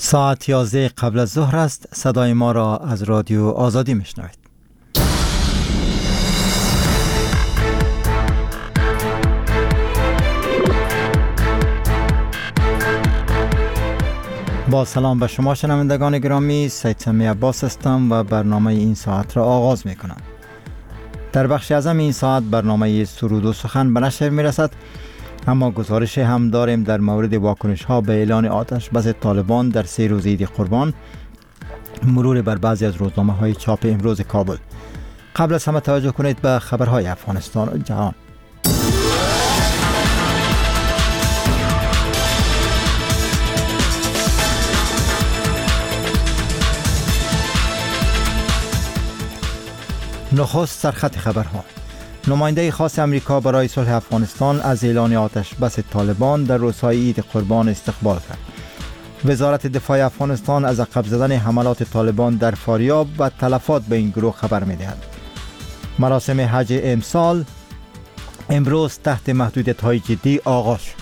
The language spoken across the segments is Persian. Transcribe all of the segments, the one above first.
ساعت 11 قبل از ظهر است. صدای ما را از رادیو آزادی میشنوید. با سلام به شما شنوندگان گرامی، سید سمی عباس هستم و برنامه این ساعت را آغاز می کنم. در بخش اعظم این ساعت برنامه سرود و سخن به نشر می رسد، اما گزارش هم داریم در مورد واکنش ها به اعلان آتش بس طالبان در 3 روز عید قربان، مرور بر بعضی از روزنامه های چاپ امروز کابل. قبل از همه توجه کنید به خبرهای افغانستان و جهان. نخست سرخط خبرها. نماینده خاص امریکا برای صلح افغانستان از اعلان آتش بس طالبان در روزهای عید قربان استقبال کرد. وزارت دفاع افغانستان از عقب زدن حملات طالبان در فاریاب و تلفات به این گروه خبر می‌دهد. مراسم حج امسال امروز تحت محدودیت‌های جدی آغاز شد.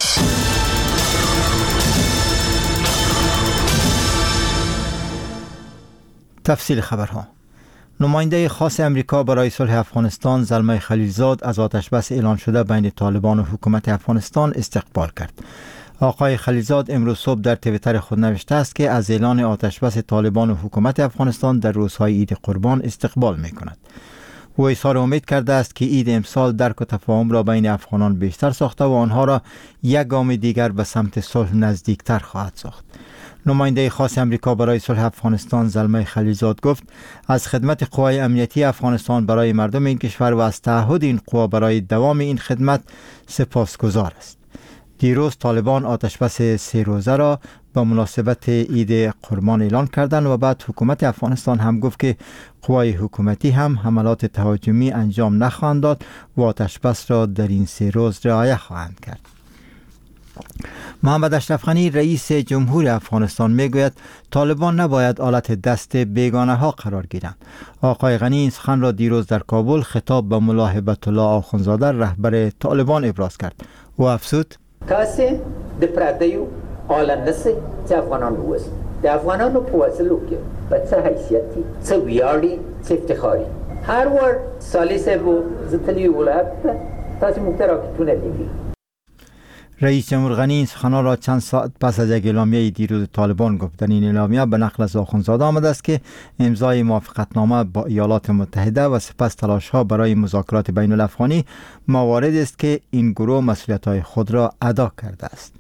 تفصیل خبرها. نماینده خاص امریکا برای صلح افغانستان زلمه خلیلزاد از آتش بس اعلان شده بین طالبان و حکومت افغانستان استقبال کرد. آقای خلیلزاد امروز صبح در توییتر خود نوشته است که از اعلان آتش بس طالبان و حکومت افغانستان در روزهای عید قربان استقبال می کند. او اظهار امید کرده است که عید امسال درک و تفاهم را بین افغانان بیشتر ساخته و آنها را یک گام دیگر به سمت صلح نزدیکتر خواهد ساخت. نماینده خاص امریکا برای صلح افغانستان زلمه خلیلزاد گفت از خدمت قوای امنیتی افغانستان برای مردم این کشور و از تعهد این قوا برای دوام این خدمت سپاسگزار است. دیروز طالبان آتش بس 3 روزه را به مناسبت عید قربان اعلان کردند و بعد حکومت افغانستان هم گفت که قوای حکومتی هم حملات تهاجمی انجام نخواهند داد و آتش بس را در این 3 روز رعایت خواهند کرد. محمد اشرف غنی رئیس جمهور افغانستان میگوید طالبان نباید آلت دست بیگانه ها قرار گیرند. آقای غنی این سخن را دیروز در کابل خطاب به ملا هیبت الله آخوندزاده رهبر طالبان ابراز کرد. او افزود: کسی د پردیو آلندسه چه افغانان روست د افغانانو په وسلو کې په څه حیثیتي څه ویاړي څه افتخاري هر ور سالیس بو زتلی ولایت تاسو مختراکتونه دیدی. رئیس جمهور غنی این سخنان را چند ساعت پس از یک اعلامیه دیروز طالبان گفت. در این اعلامیه به نقل از آخوندزاده آمده است که امضای موافقتنامه با ایالات متحده و سپس تلاش‌ها برای مذاکرات بین الافغانی موارد است که این گروه مسئولیت‌های خود را ادا کرده است.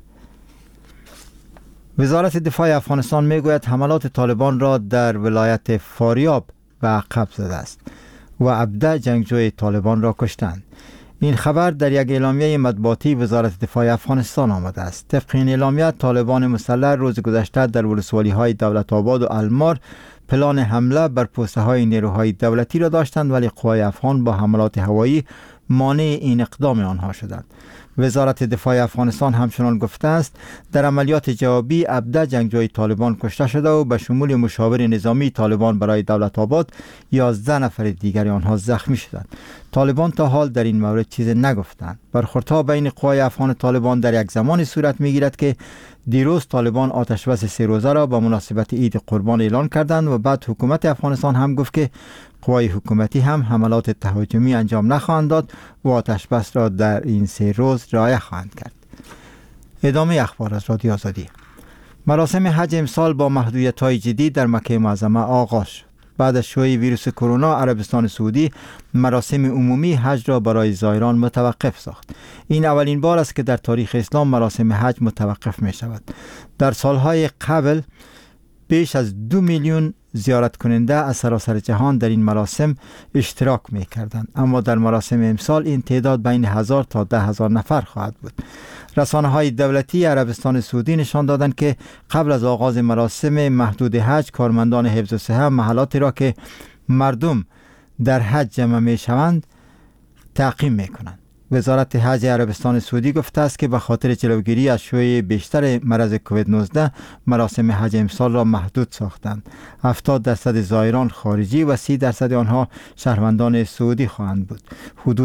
وزارت دفاع افغانستان میگوید حملات طالبان را در ولایت فاریاب به عقب زده است و 17 جنگجوی طالبان را کشتند. این خبر در یک اعلامیه مطبوعاتی وزارت دفاع افغانستان آمده است. طبق این اعلامیه طالبان مسلح روز گذشته در ولسوالی‌های دولت آباد و المار پلان حمله بر پوسته‌های نیروهای دولتی را داشتند، ولی قوای افغان با حملات هوایی مانع این اقدام آنها شدند. وزارت دفاع افغانستان همچنان گفته است در عملیات جوابی 17 جنگجوی طالبان کشته شده و به شمول مشاور نظامی طالبان برای دولت آباد 11 نفر دیگر آنها زخمی شدند. طالبان تا حال در این مورد چیزی نگفتند. برخوردها بین قوای افغان طالبان در یک زمانی صورت میگیرد که دیروز طالبان آتش بس 3 روزه را با مناسبت عید قربان اعلان کردند و بعد حکومت افغانستان هم گفت که قوای حکومتی هم حملات تهاجمی انجام نخواهند داد و آتش بس را در این 3 روز رعایت خواهند کرد. ادامه اخبار از رادیو آزادی. مراسم حج امسال با محدودیت‌های جدید در مکه معظمه آغاز شد. بعد از شیوع ویروس کرونا عربستان سعودی مراسم عمومی حج را برای زائران متوقف ساخت. این اولین بار است که در تاریخ اسلام مراسم حج متوقف می شود. در سالهای قبل بیش از 2 میلیون زیارت کننده از سراسر جهان در این مراسم اشتراک می کردند، اما در مراسم امسال این تعداد بین 1000 تا 10,000 نفر خواهد بود. رسانه‌های دولتی عربستان سعودی نشان دادند که قبل از آغاز مراسم محدود حج کارمندان حفظ الصحه محلاتی را که مردم در حج جمع می شوند تعقیم می کنند. وزارت حج عربستان سعودی گفته است که به خاطر جلوگیری از شیوع بیشتر مرض کووید 19 مراسم حج امسال را محدود ساختند. 70% زائران خارجی و 30% آنها شهروندان سعودی خواهند بود. حدود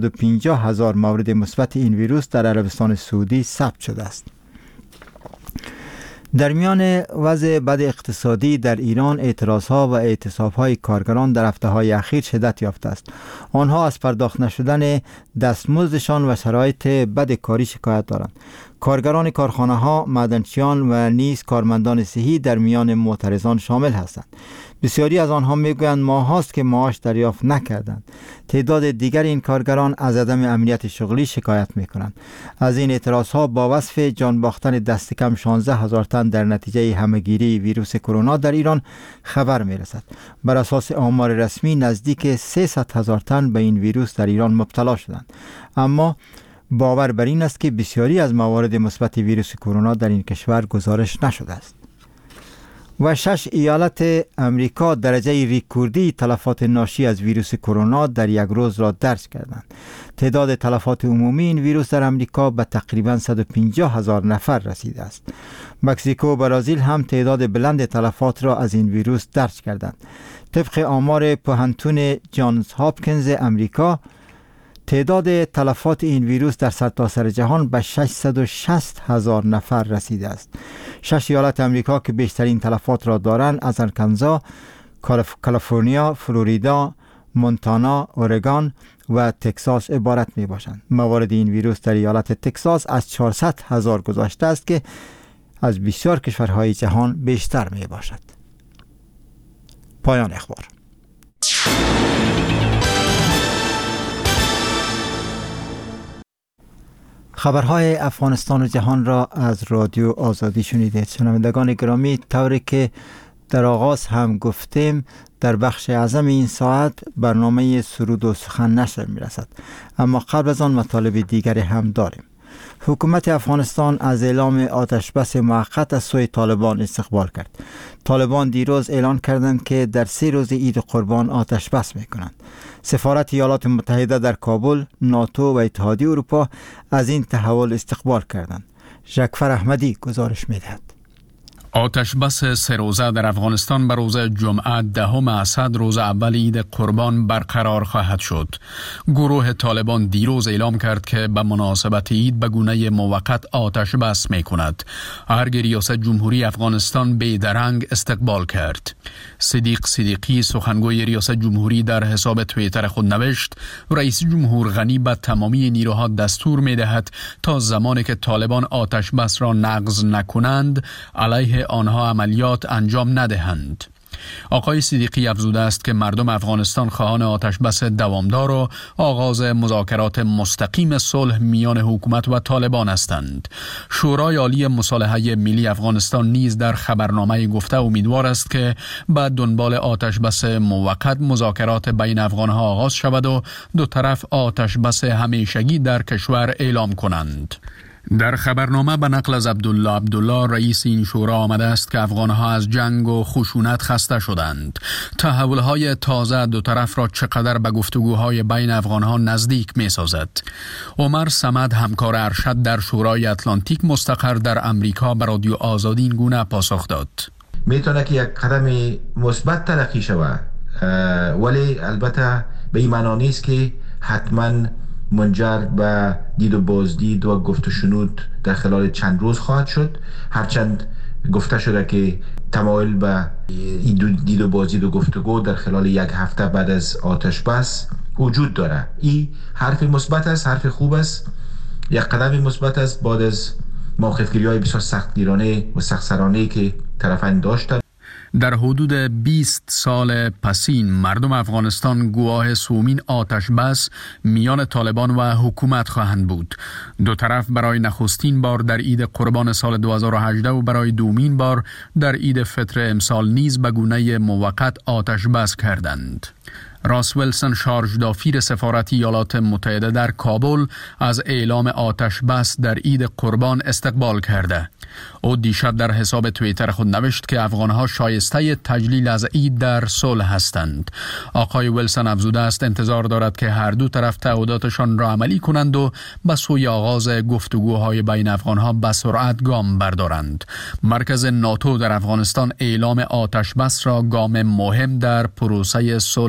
250,000 مورد مثبت این ویروس در عربستان سعودی ثبت شده است. در میان وضع بد اقتصادی در ایران، اعتراضها و اعتصابهای کارگران در هفته‌های اخیر شدت یافته است. آنها از پرداخت نشدن دستمزدشان و شرایط بد کاری شکایت دارند. کارگران کارخانه‌ها، معدنچیان و نیز کارمندان صحی در میان معترضان شامل هستند. بسیاری از آنها میگویند ماهاست که معاش دریافت نکردند. تعداد دیگر این کارگران از عدم امنیت شغلی شکایت میکنند. از این اعتراضها با وصف جان باختن دست کم 16,000 تن در نتیجه همه‌گیری ویروس کرونا در ایران خبر میرسد. بر اساس آمار رسمی نزدیک 300,000 تن به این ویروس در ایران مبتلا شدند. اما باور بر این است که بسیاری از موارد مثبت ویروس کرونا در این کشور گزارش نشده است. و 6 ایالت امریکا درجه ریکوردی تلفات ناشی از ویروس کرونا در یک روز را درج کردند. تعداد تلفات عمومی این ویروس در امریکا به تقریباً 150,000 نفر رسیده است. مکزیکو و برزیل هم تعداد بلند تلفات را از این ویروس درج کردند. طبق آمار پوهنتون جانز هاپکینز امریکا، تعداد تلفات این ویروس در سرتاسر جهان به 660,000 نفر رسیده است. 6 ایالت امریکا که بیشترین تلفات را دارند از آرکانزا، کالیفرنیا، فلوریدا، مونتانا، اورگان و تگزاس عبارت می باشند. موارد این ویروس در ایالت تگزاس از 400,000 گذشته است که از بسیار کشورهای جهان بیشتر می باشد. پایان اخبار. خبرهای افغانستان و جهان را از رادیو آزادی شنیدید. شنوندگان گرامی، طوری که در آغاز هم گفتیم، در بخش اعظم این ساعت برنامه سرود و سخن نشر می رسد. اما قبل از آن مطالب دیگری هم داریم. حکومت افغانستان از اعلام آتش بس موقت از سوی طالبان استقبال کرد. طالبان دیروز اعلان کردند که در 3 روز عید قربان آتش بس می کنند. سفارت ایالات متحده در کابل، ناتو و اتحادیه اروپا از این تحول استقبال کردند. ژکفر احمدی گزارش می دهد. آتش بس 3 روزه در افغانستان به روز جمعه 10 اسد روز اول عید قربان برقرار خواهد شد. گروه طالبان دیروز اعلام کرد که به مناسبت عید به گونه موقت آتش بس می کند. ارگ ریاست جمهوری افغانستان بیدرنگ استقبال کرد. صدیق صدیقی سخنگوی ریاست جمهوری در حساب توییتر خود نوشت: رئیس جمهور غنی به تمامی نیروها دستور می دهد تا زمانی که طالبان آتش بس را نقض نکنند علیه آنها عملیات انجام ندهند. آقای صدیقی افزوده است که مردم افغانستان خواهان آتش بس دوامدار و آغاز مذاکرات مستقیم صلح میان حکومت و طالبان هستند. شورای عالی مصالحه ملی افغانستان نیز در خبرنامه گفته امیدوار است که بعد دنبال آتش بس موقت مذاکرات بین افغانها آغاز شود و دو طرف آتش بس همیشگی در کشور اعلام کنند. در خبرنامه به نقل از عبدالله رئیس این شورا آمده است که افغانها از جنگ و خشونت خسته شدند. تحولهای تازه دو طرف را چقدر به گفتگوهای بین افغانها نزدیک می سازد. عمر صمد، همکار ارشد در شورای اتلانتیک مستقر در امریکا، به رادیو آزادی این گونه پاسخ داد: میتونه که یک قدم مثبت تلقی شود، ولی البته به این معنا نیست که حتما منجر به دید و بازدید و گفت و شنود در خلال چند روز خواهد شد. هرچند گفته شده که تمایل به دید و بازدید و گفتگو در خلال 1 هفته بعد از آتش بس وجود داره. این حرف مثبت است، حرف خوب است، یک قدم مثبت است بعد از موقفگیری‌های بسیار سختگیرانه و سخت‌سرانه‌ای که طرفین داشتند. در حدود 20 سال پسین مردم افغانستان گواه سومین آتش بس میان طالبان و حکومت خواهند بود. دو طرف برای نخستین بار در عید قربان سال 2018 و برای دومین بار در عید فطر امسال نیز به گونه موقت آتش بس کردند. راس ویلسون، شارژ دافیر سفارت ایالات متحده در کابل، از اعلام آتش بس در عید قربان استقبال کرده. او دیشب در حساب توییتر خود نوشت که افغانها شایسته تجلیل از عید در صلح هستند. آقای ویلسون افزوده است انتظار دارد که هر دو طرف تعهداتشان را عملی کنند و به سوی آغاز گفتگوهای بین افغانها به سرعت گام بردارند. مرکز ناتو در افغانستان اعلام آتش بس را گام مهم در پروسه صلح این کشور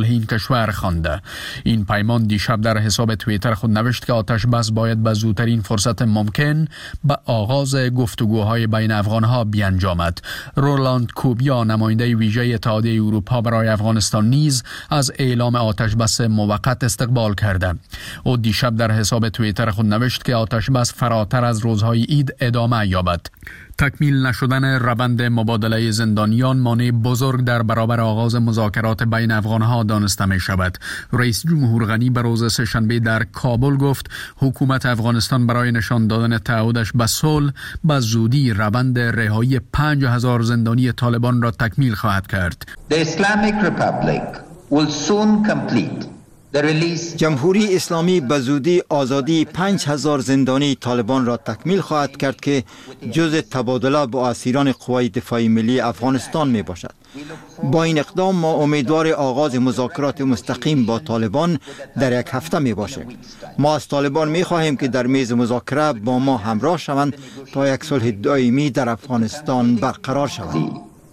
کشور خوانده. این پیمان دیشب در حساب توییتر خود نوشت که آتش بس باید به زودترین فرصت ممکن به آغاز گفتگوهای بین افغانها بیانجامد. رولاند کوبیا نماینده ویژه اتحادیه اروپا برای افغانستان نیز از اعلام آتش بس موقت استقبال کرده. او دیشب در حساب توییتر خود نوشت که آتش بس فراتر از روزهای عید ادامه یابد. تکمیل نشدن روند مبادله زندانیان مانع بزرگ در برابر آغاز مذاکرات بین افغانها دانسته می شود. رئیس جمهور غنی به روز سه‌شنبه در کابل گفت حکومت افغانستان برای نشان دادن تعهدش به صلح به زودی روند رهایی 5000 زندانی طالبان را تکمیل خواهد کرد. The Islamic Republic will soon complete جمهوری اسلامی به زودی آزادی 5000 زندانی طالبان را تکمیل خواهد کرد که جزء تبادله با اسیران قوای دفاعی ملی افغانستان می باشد. با این اقدام ما امیدوار آغاز مذاکرات مستقیم با طالبان در یک هفته می باشیم. ما از طالبان می خواهیم که در میز مذاکره با ما همراه شوند تا یک صلح دائمی در افغانستان برقرار شود.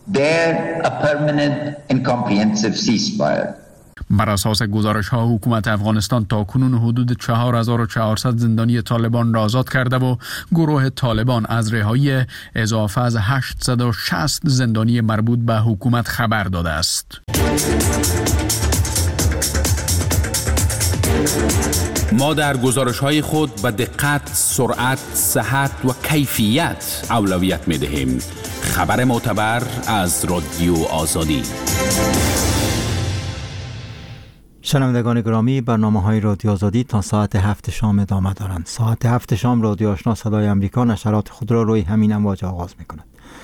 بر اساس گزارش ها حکومت افغانستان تا کنون حدود 4400 زندانی طالبان را آزاد کرده و گروه طالبان از رهایی اضافه از 860 زندانی مربوط به حکومت خبر داده است. ما در گزارش‌های خود به دقت، سرعت، صحت و کیفیت اولویت می‌دهیم. خبر معتبر از رادیو آزادی. شنوندگان گرامی، برنامه‌های رادیو آزادی تا ساعت 7 شام ادامه دارند. ساعت 7 شام رادیو آشنا صدای امریکا نشرات خود را روی همین امواج آغاز می‌کند.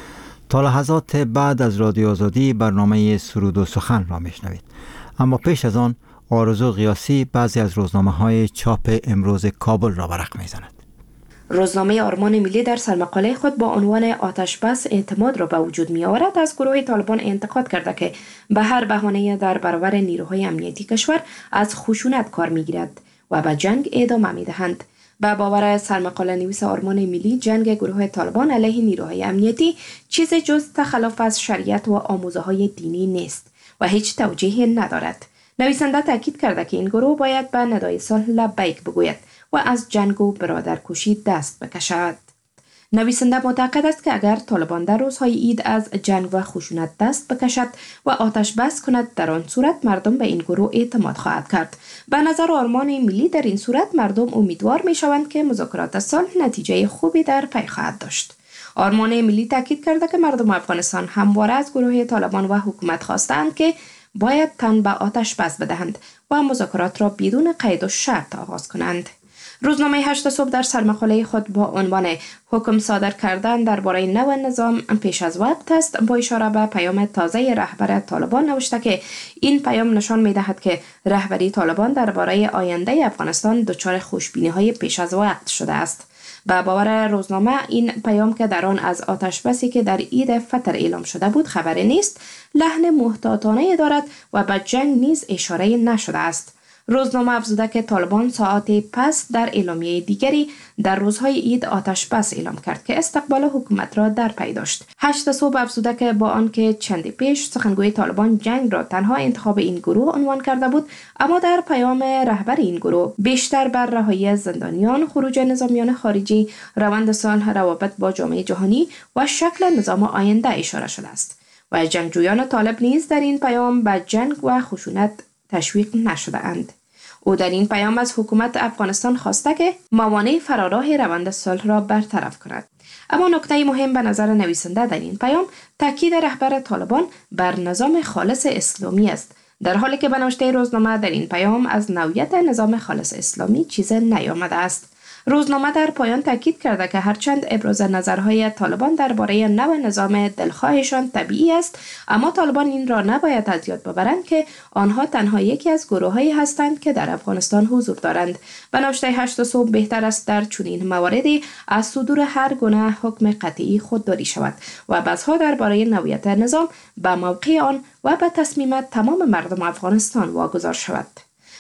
تا لحظات بعد از رادیو آزادی برنامه سرود و سخن را میشنوید. اما پیش از آن آرزو قیاسی بعضی از روزنامه‌های چاپ امروز کابل را ورق می‌زند. روزنامه آرمان ملی در سرمقاله خود با عنوان آتش بس اعتماد را به وجود می آورد از گروه طالبان انتقاد کرده که به هر بهانه در برابر نیروهای امنیتی کشور از خشونت کار می گیرد و به جنگ ادامه می دهند. به باور سرمقاله نویس آرمان ملی، جنگ گروه طالبان علیه نیروهای امنیتی چیز جز تخلف از شریعت و آموزه‌های دینی نیست و هیچ توجیهی ندارد. نویسنده تاکید کرده که این گروه باید به ندای صلح لبیک بگوید و از جنگ و برادرکشی دست بکشد. نویسنده معتقد است که اگر طالبان در روزهای عید از جنگ و خشونت دست بکشد و آتش بس کند، در آن صورت مردم به این گروه اعتماد خواهد کرد. به نظر آرمان ملی در این صورت مردم امیدوار می شوند که مذاکرات صلح نتیجه خوبی در پی خواهد داشت. آرمان ملی تاکید کرده که مردم افغانستان همواره از گروه طالبان و حکومت خواستند که باید تن به آتش بس بدهند و مذاکرات را بدون قید و شرط آغاز کنند. روزنامه 8 صبح در سرمقاله خود با عنوان حکم صادر کردن درباره نو نظام پیش از وقت است با اشاره به پیام تازه رهبر طالبان نوشته که این پیام نشان می‌دهد که رهبری طالبان درباره آینده افغانستان دچار خوشبینی‌های پیش از وقت شده است. به باور روزنامه این پیام که در آن از آتش بسی که در عید فطر اعلام شده بود خبری نیست، لحن محتاطانه دارد و به جنگ نیز اشاره نشده است. روزنامه افزوده که طالبان ساعاتی پس در اعلامیه دیگری در روزهای عید آتش بس اعلام کرد که استقبال حکومت را در پی داشت. 8 صبح افزوده که با آنکه چندی پیش سخنگوی طالبان جنگ را تنها انتخاب این گروه عنوان کرده بود، اما در پیام رهبر این گروه بیشتر بر رهایی زندانیان، خروج نظامیان خارجی، روند صلح، روابط با جامعه جهانی و شکل نظام آینده اشاره شده است و جنگجویان طالب نیز در این پیام به جنگ و خشونت تشویق نشده اند. او در این پیام از حکومت افغانستان خواسته که موانع فراراه روند صلح را برطرف کند. اما نکته مهم به نظر نویسنده در این پیام تاکید رهبر طالبان بر نظام خالص اسلامی است، در حالی که به نوشته روزنامه در این پیام از نوعیت نظام خالص اسلامی چیز نیامده است. روزنامه در پایان تاکید کرده که هرچند ابراز نظرهای طالبان درباره نوع نظام دلخواهشان طبیعی است، اما طالبان این را نباید از یاد ببرند که آنها تنها یکی از گروه‌هایی هستند که در افغانستان حضور دارند. به نوشته 8 صبح بهتر است در چنین مواردی از صدور هر گونه حکم قطعی خودداری شود و بحث‌ها درباره نوعیت نظام به موقع آن و به تصمیم تمام مردم افغانستان واگذار شود.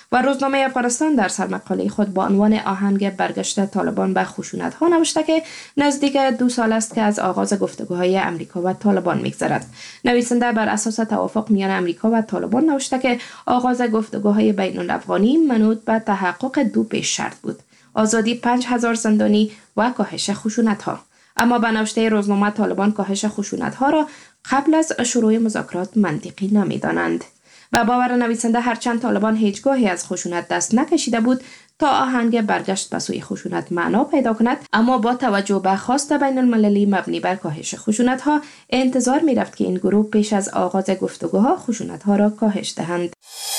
و روزنامه افغانستان در سرمقاله خود با عنوان آهنگ برگشت طالبان به خشونت‌ها نوشته که نزدیک 2 سال است که از آغاز گفتگوهای امریکا و طالبان می‌گذرد. نویسنده بر اساس توافق میان امریکا و طالبان نوشته که آغاز گفتگوهای بین الافغانی منوط به تحقق 2 پیش شرط بود: آزادی 5000 زندانی و کاهش خشونت‌ها. اما به نوشته روزنامه طالبان کاهش خشونت‌ها را قبل از شروع مذاکرات منطقی نمی‌دانند. و باور نویسنده هرچند طالبان هیچگاهی از خشونت دست نکشیده بود تا آهنگ برگشت به سوی خشونت معنا پیدا کند، اما با توجه به خواست بین المللی مبنی بر کاهش خشونت‌ها انتظار می‌رفت که این گروه پیش از آغاز گفتگوها خشونت‌ها را کاهش دهند.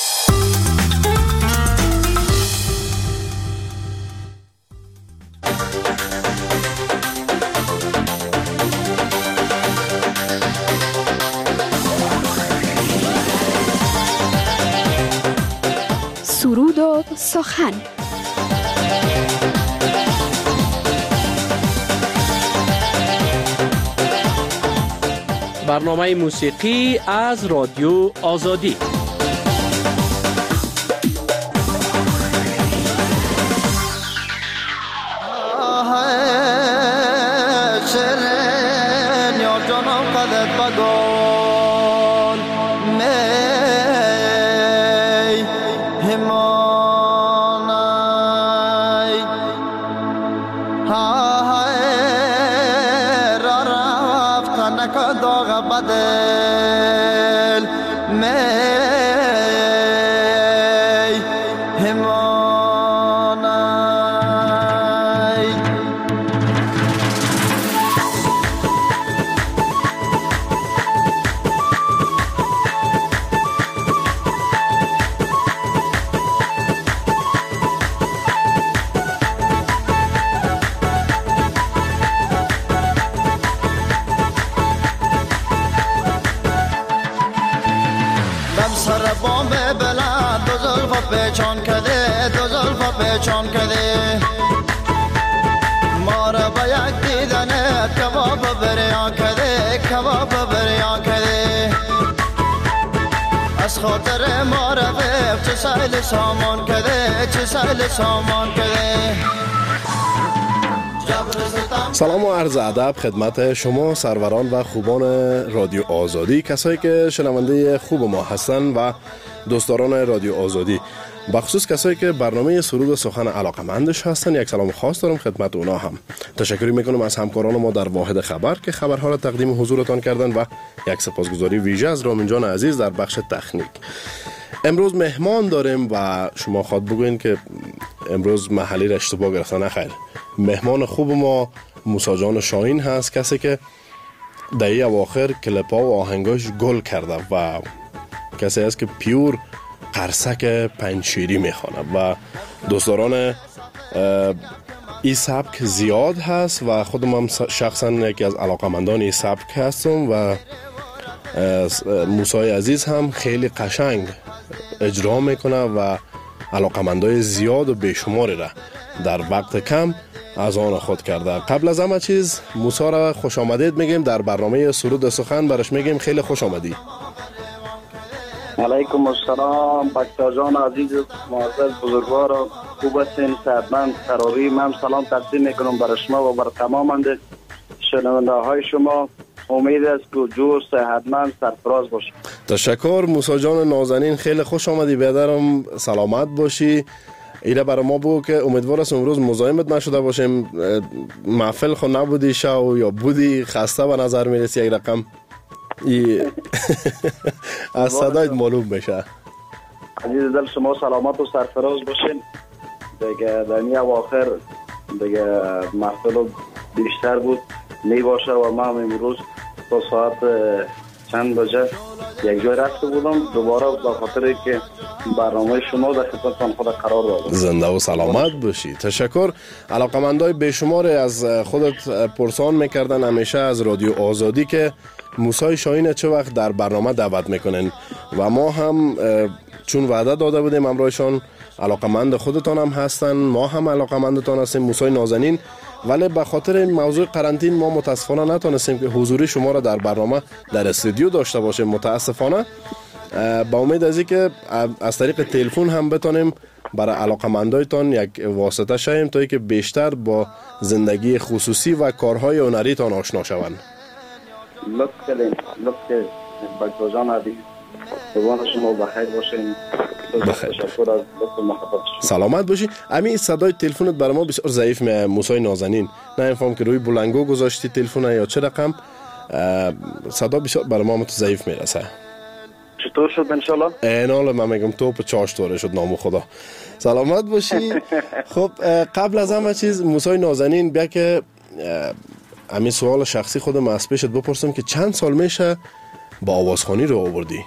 سرود و سخن. برنامه موسیقی از رادیو آزادی. پیچان کده ما را به یک دیدنت کباب بریان کده، کباب بریان کده. از خاطر ما را به چه سایل سامان کده، چه سایل سامان کده. سلام و عرض ادب خدمت شما سروران و خوبان رادیو آزادی، کسایی که شنونده خوب ما هستن و دوستداران رادیو آزادی، بخصوص کسایی که برنامه سرود و سخن علاقمندش هستن. یک سلام خاص دارم خدمت اونا هم. تشکری میکنم از همکاران ما در واحد خبر که خبرها را تقدیم حضورتان کردن و یک سپاسگزاری ویژه از رامین جان عزیز در بخش تکنیک. امروز مهمان داریم و شما خواد بگوین که امروز محلی را اشتباه گرفتن. نخیر، مهمان خوب ما موسی جان شاهین هست، کسی که در اواخر کلیپ‌ها و آهنگاش گل کرده و کسی است که پیور قرصک پنجشیری میخوانه و دوستداران این سبک زیاد هست و خودم هم شخصا یکی از علاقمندان این سبک هستم و موسی عزیز هم خیلی قشنگ اجرا میکنه و علاقمندای زیاد و بیشماری را در وقت کم از آن خود کرده. قبل از همه چیز موسی را خوش آمدید میگیم در برنامه سرود سخن، برش میگیم خیلی خوش آمدی. علیکم السلام بچه جان عزیز معزز بزرگوار، خوب هستین؟ صحتمند قراری؟ من سلام تقدیم میکنم برای شما و برای تمام شنونده های شما. امید است که جور صحتمند سرفراز باشید. تشکر موسی جان نازنین، خیلی خوش آمدی، بیادرم سلامت باشی. ایره برای ما بگو که امیدوار است امروز مزاحمت نشده باشیم. محفل خود نبودی شو یا بودی خسته به نظر میرسی یک رقم از صدایت معلوم بشه. عزیز دل شما سلامت و سرفراز باشین. دیگه در این اواخر دیگه محفل بیشتر بود می باشه و من امروز تا ساعت چند بجه یک جای رفته بودم دوباره به خاطر که برنامه شما در خدمتتان خود قرار دادم. زنده و سلامت باشی. تشکر. علاقمندای بیشمار از خودت پرسان میکردن همیشه از رادیو آزادی که موسی شاهین چه وقت در برنامه دعوت میکنن و ما هم چون وعده داده بودیم همراهشان علاقمند خودتان هم هستن، ما هم علاقمندتان هستیم موسی نازنین، ولی به خاطر موضوع قرنطین ما متاسفانه نتونستیم که حضوری شما را در برنامه در استودیو داشته باشیم. متاسفانه با امید از اینکه از طریق تلفن هم بتونیم برای علاقمندایتان یک واسطه شویم تا اینکه بیشتر با زندگی خصوصی و کارهای هنریتان آشنا شوند. لطف کردین، لطف کردین بچه جان عزیز، دوان شما بخیر باشین. بخیر. تشکر از لطف محبت. سلامت باشی. امی صدای تلفنت برای ما بسیار ضعیف میاد موسی نازنین. نه فهم که روی بلنگو گذاشتی تلفن یا چه رقم، صدا بسیار برای ما ضعیف میرسه. چطور شد انشالله؟ اینال من میگم تو په چاش توره شد نام خدا. سلامت باشی. خب قبل از همه چیز موسی نازنین بیا که همین سوال شخصی خودم از پیشت بپرسم که چند سال میشه با آوازخوانی رو آوردی؟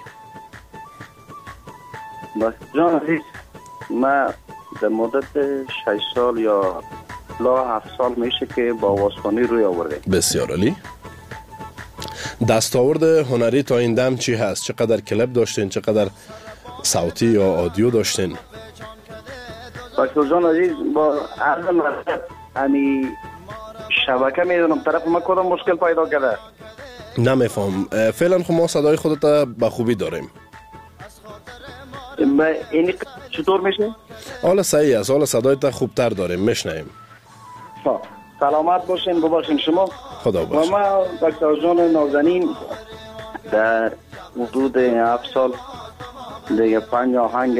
بس جان عزیز، من در مدت 6 سال یا 7 سال میشه که با آوازخوانی روی آورده. بسیار عالی. دستاورد هنری تا این دم چی هست؟ چقدر کلیپ داشتین؟ چقدر صوتی یا آدیو داشتین؟ بسیار جان عزیز، با عرض مرتب امی شبکه میدونم طرف ما کدام مشکل پیدا کرده. نمیفهم. فعلا خب ما صدای خودت به خوبی داریم. این چطور میشه؟ حالا صحیح است. حالا صدایت خوبتر داریم، میشنیم. سلامت باشین، بباشین شما. خدا باشه. و ما دکتر جان نازنین در حدود 7 سال دیگه 5 آهنگ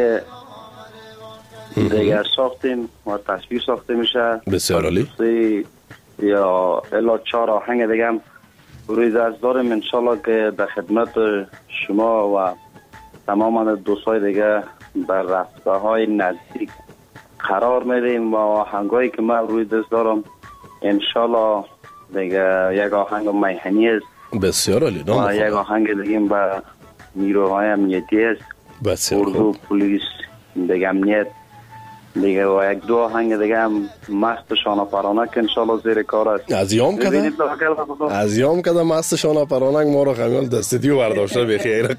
دیگه ساختیم و تصویر ساخته میشه. بسیار عالی. یا الا 4 آهنگ دیگه هم روی دست داریم انشالله که در خدمت شما و تمام دوستای دیگه در رفته های نزدیک قرار میدیم و آهنگایی که من روی دست دارم انشالله دیگه یک آهنگ میهنی است. بسیار عالی. و یک آهنگ دیگه با نیروهای امنیتی است. بسیار خوب. پلیس دیگه امنیت دیگه و یک 2 آهنگ دیگه هم مست شانه که انشالله زیر کار است. از یام کده مست شانه پرانک ما رو خمیال دستیو برداشته بخیر.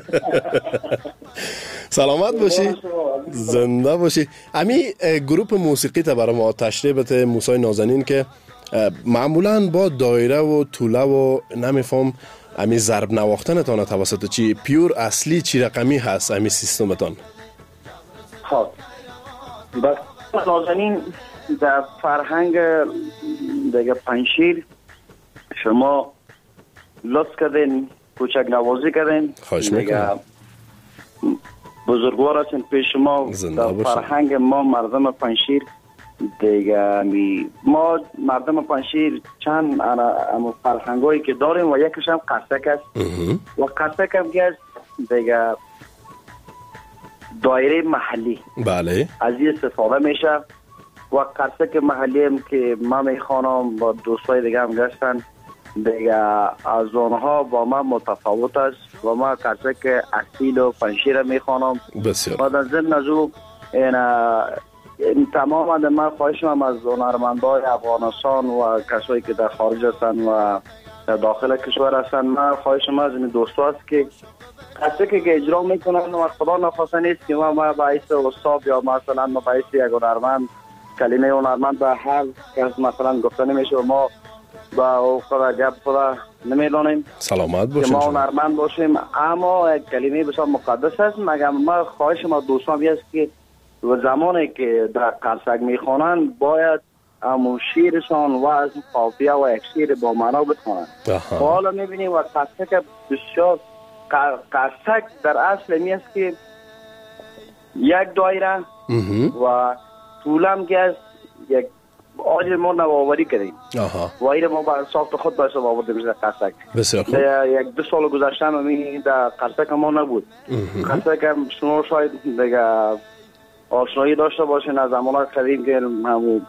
سلامت باشی، زنده باشی. امی گروپ موسیقی تا برای ما تشریح بده موسی نازنین که معمولا با دایره و طوله و نمیفهم امی ضرب نواختنتان توسط چی پیور اصلی چی رقمی هست امی سیستمتان؟ خب بس نازنین در فرهنگ دیگه پنشیر شما لطف کردین، کوچک نوازی کردین، خواهش میکنم. بزرگوار هستین پیش ما. در فرهنگ ما مردم پنشیر دیگه ما مردم پنشیر چند فرهنگ هایی که داریم و یکیش هم قصک است و قصک هم که دیگه دایره محلی بله از این استفاده میشه و قصک محلی هم که من میخوانم با دوستای دیگه هم گشتن دیگه از آنها با من متفاوت است و من قصک اصیل و پنشیر میخوانم. بسیار. و در ضمن از او این تمام من خواهشم از هنرمندای افغانستان و کسایی که در خارج هستن و در داخل کشور هستن، من خواهشم از این دوستا است که قصه که اجرا میکنن و خدا نخواسته نیست که ما باعث استاد یا مثلا ما باعث یک هنرمند کلمه هنرمند به هر کس مثلا گفته نمیشه و ما با خدا گپ خدا نمیدانیم. سلامت باشین. ما هنرمند باشیم اما یک کلمه بسیار مقدس است. مگر ما خواهشم از دوستان است که و زمانی که در قصک میخوانن باید همون شیرشان و از قافیه و یک شیر با معنا بخوانن. حالا میبینیم و قصک بسیار قصک در اصل می است که یک دایره و طولم که از یک آج ما نوآوری کردیم و این ما با ساخت خود باید آورده میشه قصک. بسیار خوب. یک 2 سال گذشته همین در قصک ما نبود. قصک هم شما شاید دیگه آشنایی داشته باشین از زمان قدیم که همون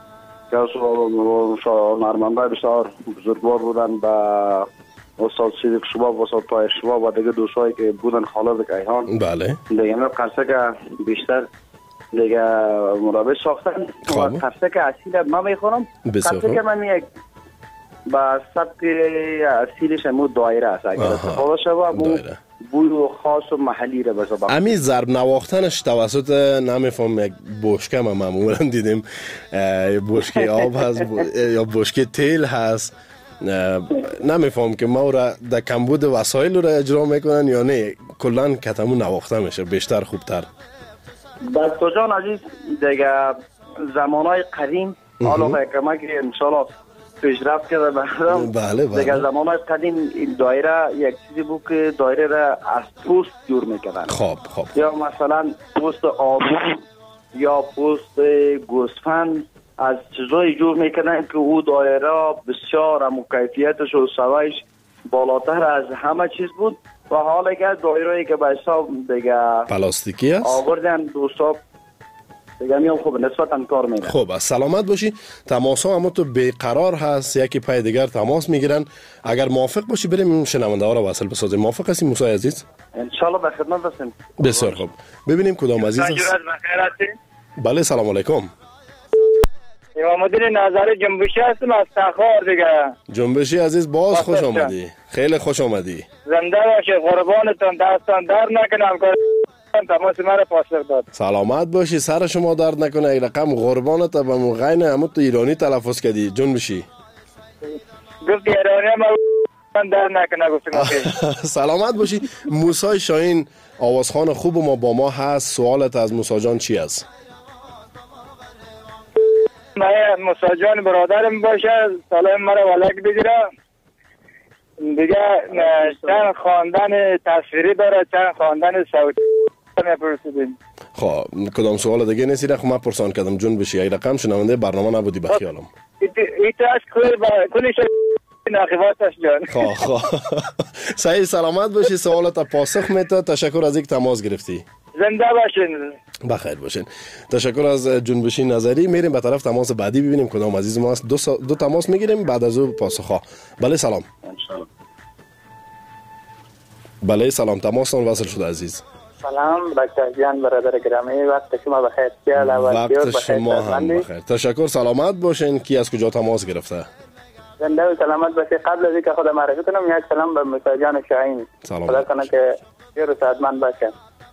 هنرمندای بسیار بزرگوار بودن با استاد صدیق شباب و استاد طاهر شباب و دیگه دوستایی که بودن خالد کیهان. بله. دیگه من قصه بیشتر دیگه مرابط ساختن و قصه که اصیل من میخونم. قصه که من یک با سبک اصیلش همون دایره است. اگر استفاده شده بوی خاص و محلی رو بسا باقی. امی ضرب نواختنش توسط نمیفهم یک بشکه ما معمولا دیدیم بشکه آب هست یا بشکه تیل هست نمیفهم که ما را در کمبود وسایل را اجرا میکنن یا نه کلان کتمون نواخته میشه بیشتر خوبتر. دکتر جان عزیز دیگه زمانهای قدیم حالا کمک انشالله پیشرفت کرده بردم. بله دیگه زمانهای قدیم این دایره یک چیزی بود که دایره را از پوست جور میکردن. خب یا مثلا پوست آبو یا پوست گوسفند از چیزایی جور میکنن که او دایره بسیار کیفیتش و سوایش بالاتر از همه چیز بود و حالا که دایره‌ای که به حساب دیگه پلاستیکی است آوردن دوستا دیگه میام خوب نسبتاً کار میکنن. خب از سلامت باشی. تماس ها اما تو بیقرار هست یکی پای دیگر تماس میگیرن. اگر موافق باشی بریم شنونده ها را وصل بسازیم. موافق هستی موسی عزیز؟ ان شاء الله به خدمت هستیم. بسیار خوب. ببینیم کدام عزیز است. بله سلام علیکم. امام الدین نظری جنبشی هستم از تخار دیگه. جنبشی عزیز باز خوش آمدی. خیلی خوش آمدی. زنده باشی قربانتون دستان در نکنم کار تماس مرا پاسخ داد. سلامت باشی سر شما درد نکنه. یک رقم قربانت به مغین همون تو ایرانی تلفظ کردی جنبشی. گفت ایرانی من در نکنه گفتم. سلامت باشی. موسی شاهین آوازخوان خوب ما با ما هست. سوالت از موسی جان چی است؟ موسی جان برادرم باشه سلام مرا ولک بگیره دیگه. چند خواندن تصویری داره چند خواندن صوتی میپرسیدیم. خب کدام سوال دیگه نیستی رخ ما پرسان کردم جون بشی یک رقم شنونده برنامه نبودی بخیالم ایت از کلیش ناخیواتش جان. خب صحیح سلامت باشی. سوالت پاسخ میده. تشکر از اینکه تماس گرفتی. زنده باشین. بخیر باشین. تشکر از جنبشی نظری. میریم به طرف تماس بعدی ببینیم کدام عزیز ما است. دو تماس میگیریم بعد از او پاسخ. بله سلام. بله سلام. تماسون وصل شده عزیز. سلام دکتر جان برادر گرامی وقت شما بخیر. وقت شما هم بخیر. تشکر سلامت باشین. کی از کجا تماس گرفته؟ زنده و سلامت باشی. قبل از اینکه خود معرفی کنم یک سلام به موسی جان شاهین. خدا کنه که خیر و سعادتمند باشه.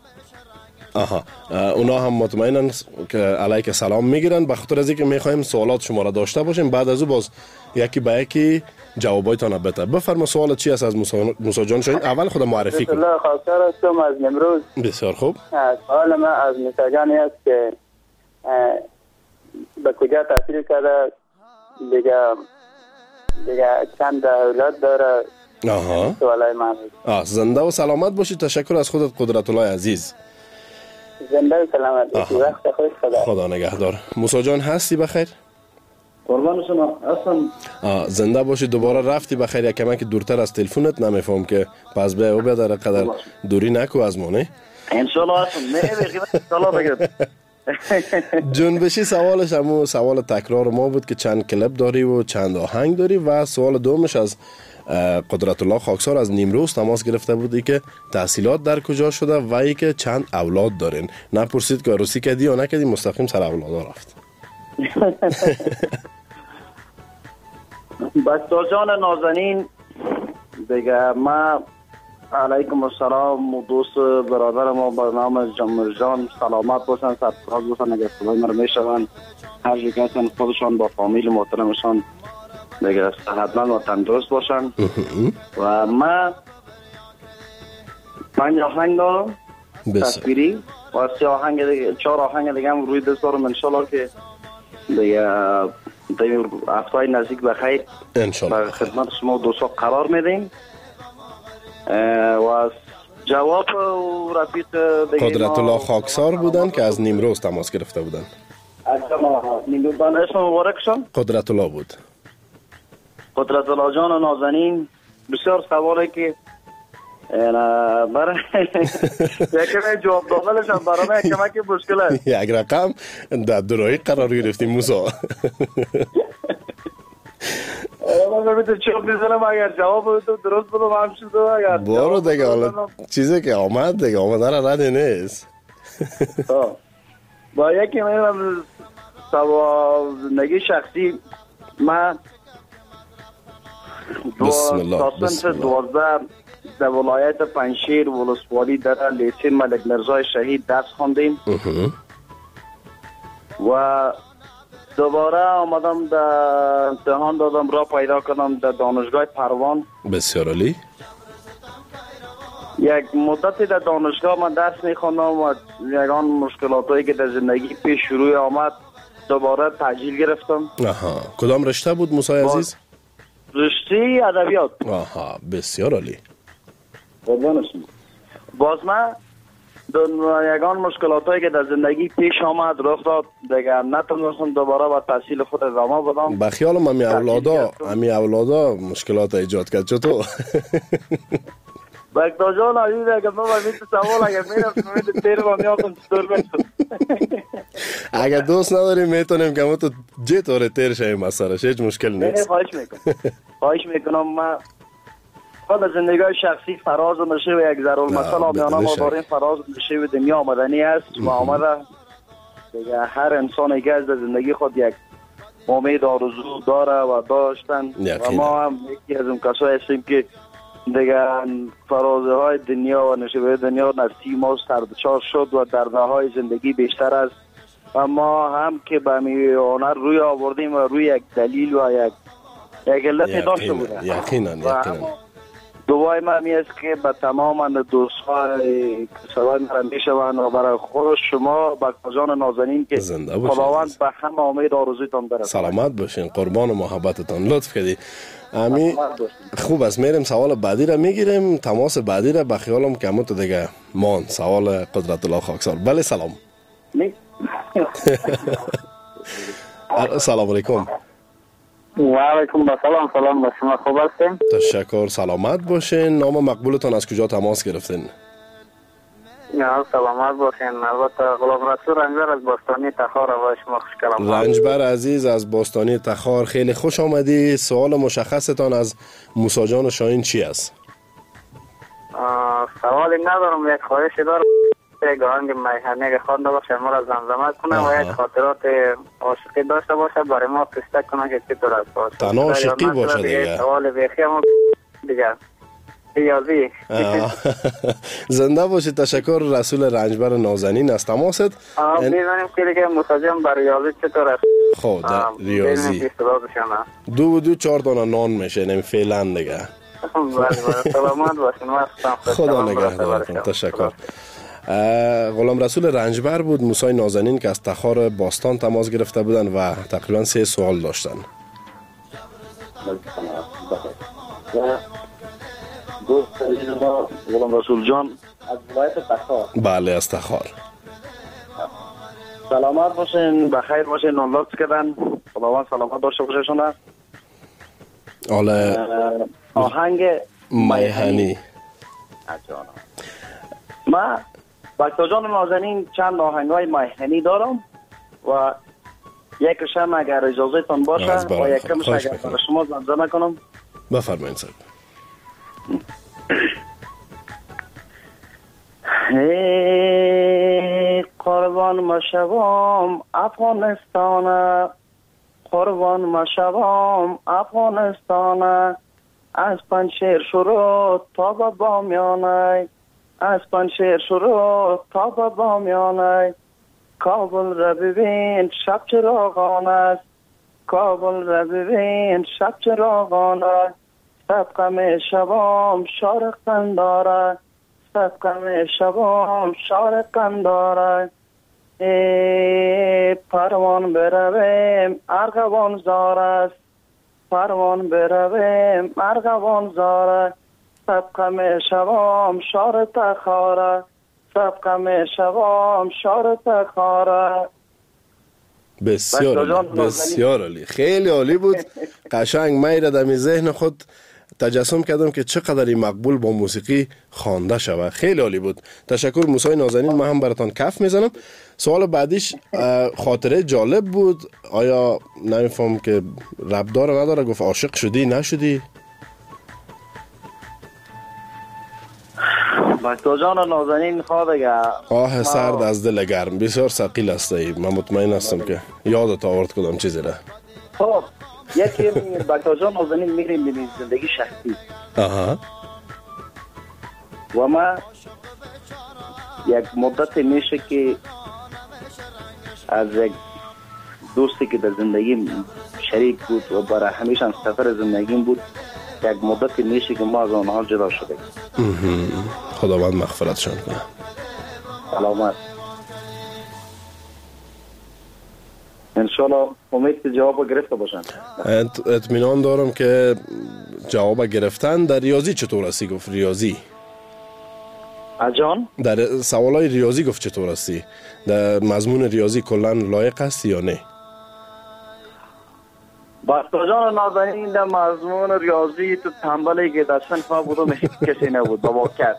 اونا هم مطمئنن که علیک سلام میگیرن. به خاطر از اینکه میخوایم سوالات شما را داشته باشیم بعد از او باز یکی به یکی جوابایتان بده. بفرما سوال چی است از موسی جان شاهین؟ اول خود معرفی کن. الله خواستار هستم از نمروز. بسیار خوب. سوال ما از موسی جان است که به کجا تحصیل کرده دیگه چند اولاد داره. سوالای من زنده و سلامت باشی. تشکر از خودت قدرت الله عزیز. زنده و سلامت باشی. وقت خوش. خدا نگهدار. موسی جان هستی بخیر؟ قربان شما هستم. زنده باشی. دوباره رفتی بخیر. یک کمی که دورتر از تلفنت نمیفهم که پس به او بیادر قدر دوری نکو از ما نه. انشالله هستم. انشالله بگید. جنبشی سوالش همون سوال تکرار ما بود که چند کلپ داری و چند آهنگ داری و سوال دومش از قدرت الله خاکسار از نیمروز تماس گرفته بودی که تحصیلات در کجا شده و ای که چند اولاد دارین. نپرسید که عروسی کردی یا نکردی مستقیم سر اولادا رفت. بچه جان نازنین دیگه ما علیکم السلام و دوست برادر ما به نام جان سلامت باشن سرفراز باشن اگر صدای مرا میشون هر جگه خودشان با فامیل محترمشان دیگه صحتمند و تندرست باشن و ما 5 آهنگ دارم تصویری و 3 آهنگ دیگه 4 آهنگ دیگه هم روی دست دارم انشالله که دیگه هفته نزدیک بخیر انشالله خدمت شما دوستا قرار میدیم و جواب رفیق قدرت الله خاکسار بودن که از نیمروز تماس گرفته بودن. نیمروز اسم مبارکشان قدرت الله بود. قدرت الله جان نازنین بسیار سوالی که برای یکی جواب دادنش هم برای من کمکی مشکل است. یک رقم در دوراهی قرار گرفتیم موسی. من ببینید چوب میزنم اگر جواب تو درست بودم هم شد اگر بارو دیگه حالا چیزی که آمد دیگه آمده را رد نیست. با یکی من نگی شخصی من بسم الله 12 در ولایت پنجشیر ولسوالی در لیسه ملک مرزای شهید درس خواندیم و دوباره آمدم در امتحان دادم، را پیدا کردم در دانشگاه پروان. بسیار عالی. یک مدتی در دانشگاه من درس میخوندم و یگان مشکلاتی که در زندگی پیش شروع آمد دوباره تأجیل گرفتم. آها، کدام رشته بود موسی عزیز؟ رشته ادبیات. آها، بسیار عالی. باز من یگان مشکلاتی که در زندگی پیش آمد رخ داد دیگه نتونستم دوباره با تحصیل خود ادامه بدم. به خیالم امی اولادا مشکلات ایجاد کرد. چطور؟ بکتا جان عزیز اگر من باید سوال اگر میرم تیر رو میافتم چطور بشتم. اگر دوست نداریم میتونیم که ما تو جه طور تیر شاییم از سرش، هیچ مشکل نیست. خواهش میکنم. من خود زندگی شخصی فراز نشه و یک ضرورمثل آمیانه ما داریم. فراز نشه و دنیا آمدنی است و آمده دیگه هر انسان دیگه از زندگی خود یک امید آرزو داره و داشتن و ما هم یکی از اون کسایی هستیم که دیگه فرازه های دنیا و نشبه دنیا نصیب ما سردشار شد و درده های زندگی بیشتر است و ما هم که به هنر روی آوردیم و روی یک دلیل و یک علت داشته بودن. یقینا. دعای من است که به تمام دوستای کسایی مرا میشوند و برای خود شما بکتا جان نازنین که خداوند به همه امید آرزویتان برساند. سلامت باشین، قربان و محبتتان. لطف کردی. امی خوب است، میریم سوال بعدی را میگیریم. تماس بعدی را به خیالم که همون تو دیگه مان سوال قدرت الله خاکسار. بله سلام. سلام علیکم. و علیکم السلام. سلام به شما، خوب هستین؟ تشکر، سلامت باشین. نام مقبولتان از کجا تماس گرفتین؟ یا سلامت باشین. البته غلام رسول رنجبر از باستانی تخار و شما خوش کلام. رنجبر عزیز از باستانی تخار، خیلی خوش آمدی. سوال مشخصتان از موسی جان شاهین چی است؟ سوالی ندارم، یک خواهشی دارم. یک آهنگ میهنی که خوانده باشه ما را زمزمه کنه و یک خاطرات عاشقی داشته باشه برای ما پسته کنه که چطور است باشه. تنها عاشقی باشه دیگه. سوال بیخی هم دیگه ریاضی. زنده باشید. تشکر. رسول رنجبر نازنین از تماست. ببینیم که دیگه مترجم برای ریاضی چطور است. خب ریاضی 2 4 دانه نان میشه نمی فعلا دیگه. سلامت باشین. خدا نگهدارتون. تشکر. غلام رسول رنجبر بود موسی نازنین که از تخار باستان تماس گرفته بودن و تقریبا 3 سوال داشتن. غلام رسول جان از ولایت تخار. بله از تخار. سلامت باشین، بخیر باشین. لطف کردن. خداوند سلامت داشته باشه شما. آهنگ میهنی. ما بکتا جان نازنین چند آهنگای میهنی دارم و یکش هم اگر اجازه تان باشه و یکمش اگر برای شما زمزمه کنم. بفرمایید صاحب. قربان مشوام افغانستان، قربان مشوام افغانستان، از پنجشیر شروع تا به بامیانه، از پنجشیر شروع تا به بامیانه، کابل را ببین شب چراغان است، کابل را ببین شب چراغان است، صدقه شبام شارق داره، صدقه شبام شارق داره، پروان برویم ارغوان زار است، پروان برویم ارغوان زار است، صدقه شبام شار تخاره، صدقه شبام شار تخاره. بسیار عالی، بسیار عالی، خیلی عالی بود. قشنگ میره در ذهن خود تجسم کردم که چقدر مقبول با موسیقی خوانده شود. خیلی عالی بود. تشکر موسی نازنین. من هم براتون کف میزنم. سوال بعدیش خاطره جالب بود. آیا نمیفهم که رب داره نداره؟ گفت عاشق شدی نشدی؟ بکتا جان نازنین خواهده آه سرد از دل گرم بسیار ثقیل است. من مطمئن هستم که یادت آورد کدام چیزی را. خب یکی بکتا جان نازنین میگریم به زندگی شخصی. آها. و ما یک مدت میشه که از یک دوستی که در زندگی شریک بود و برای همیشه سفر زندگیم بود، یک مدت میشه که ما از آنها جدا شده. خداوند مغفرتشان کنه. سلامت. انشالله امید که جواب گرفته باشن. اطمینان دارم که جواب گرفتن. در ریاضی چطور هستی؟ گفت ریاضی. جان؟ در سوالای ریاضی گفت چطور هستی؟ در مضمون ریاضی کلا لایق هستی یا نه؟ بستا جان نازنین در مضمون ریاضی تو تنبلی که در صنف بودم کسی نبود با واقعیت.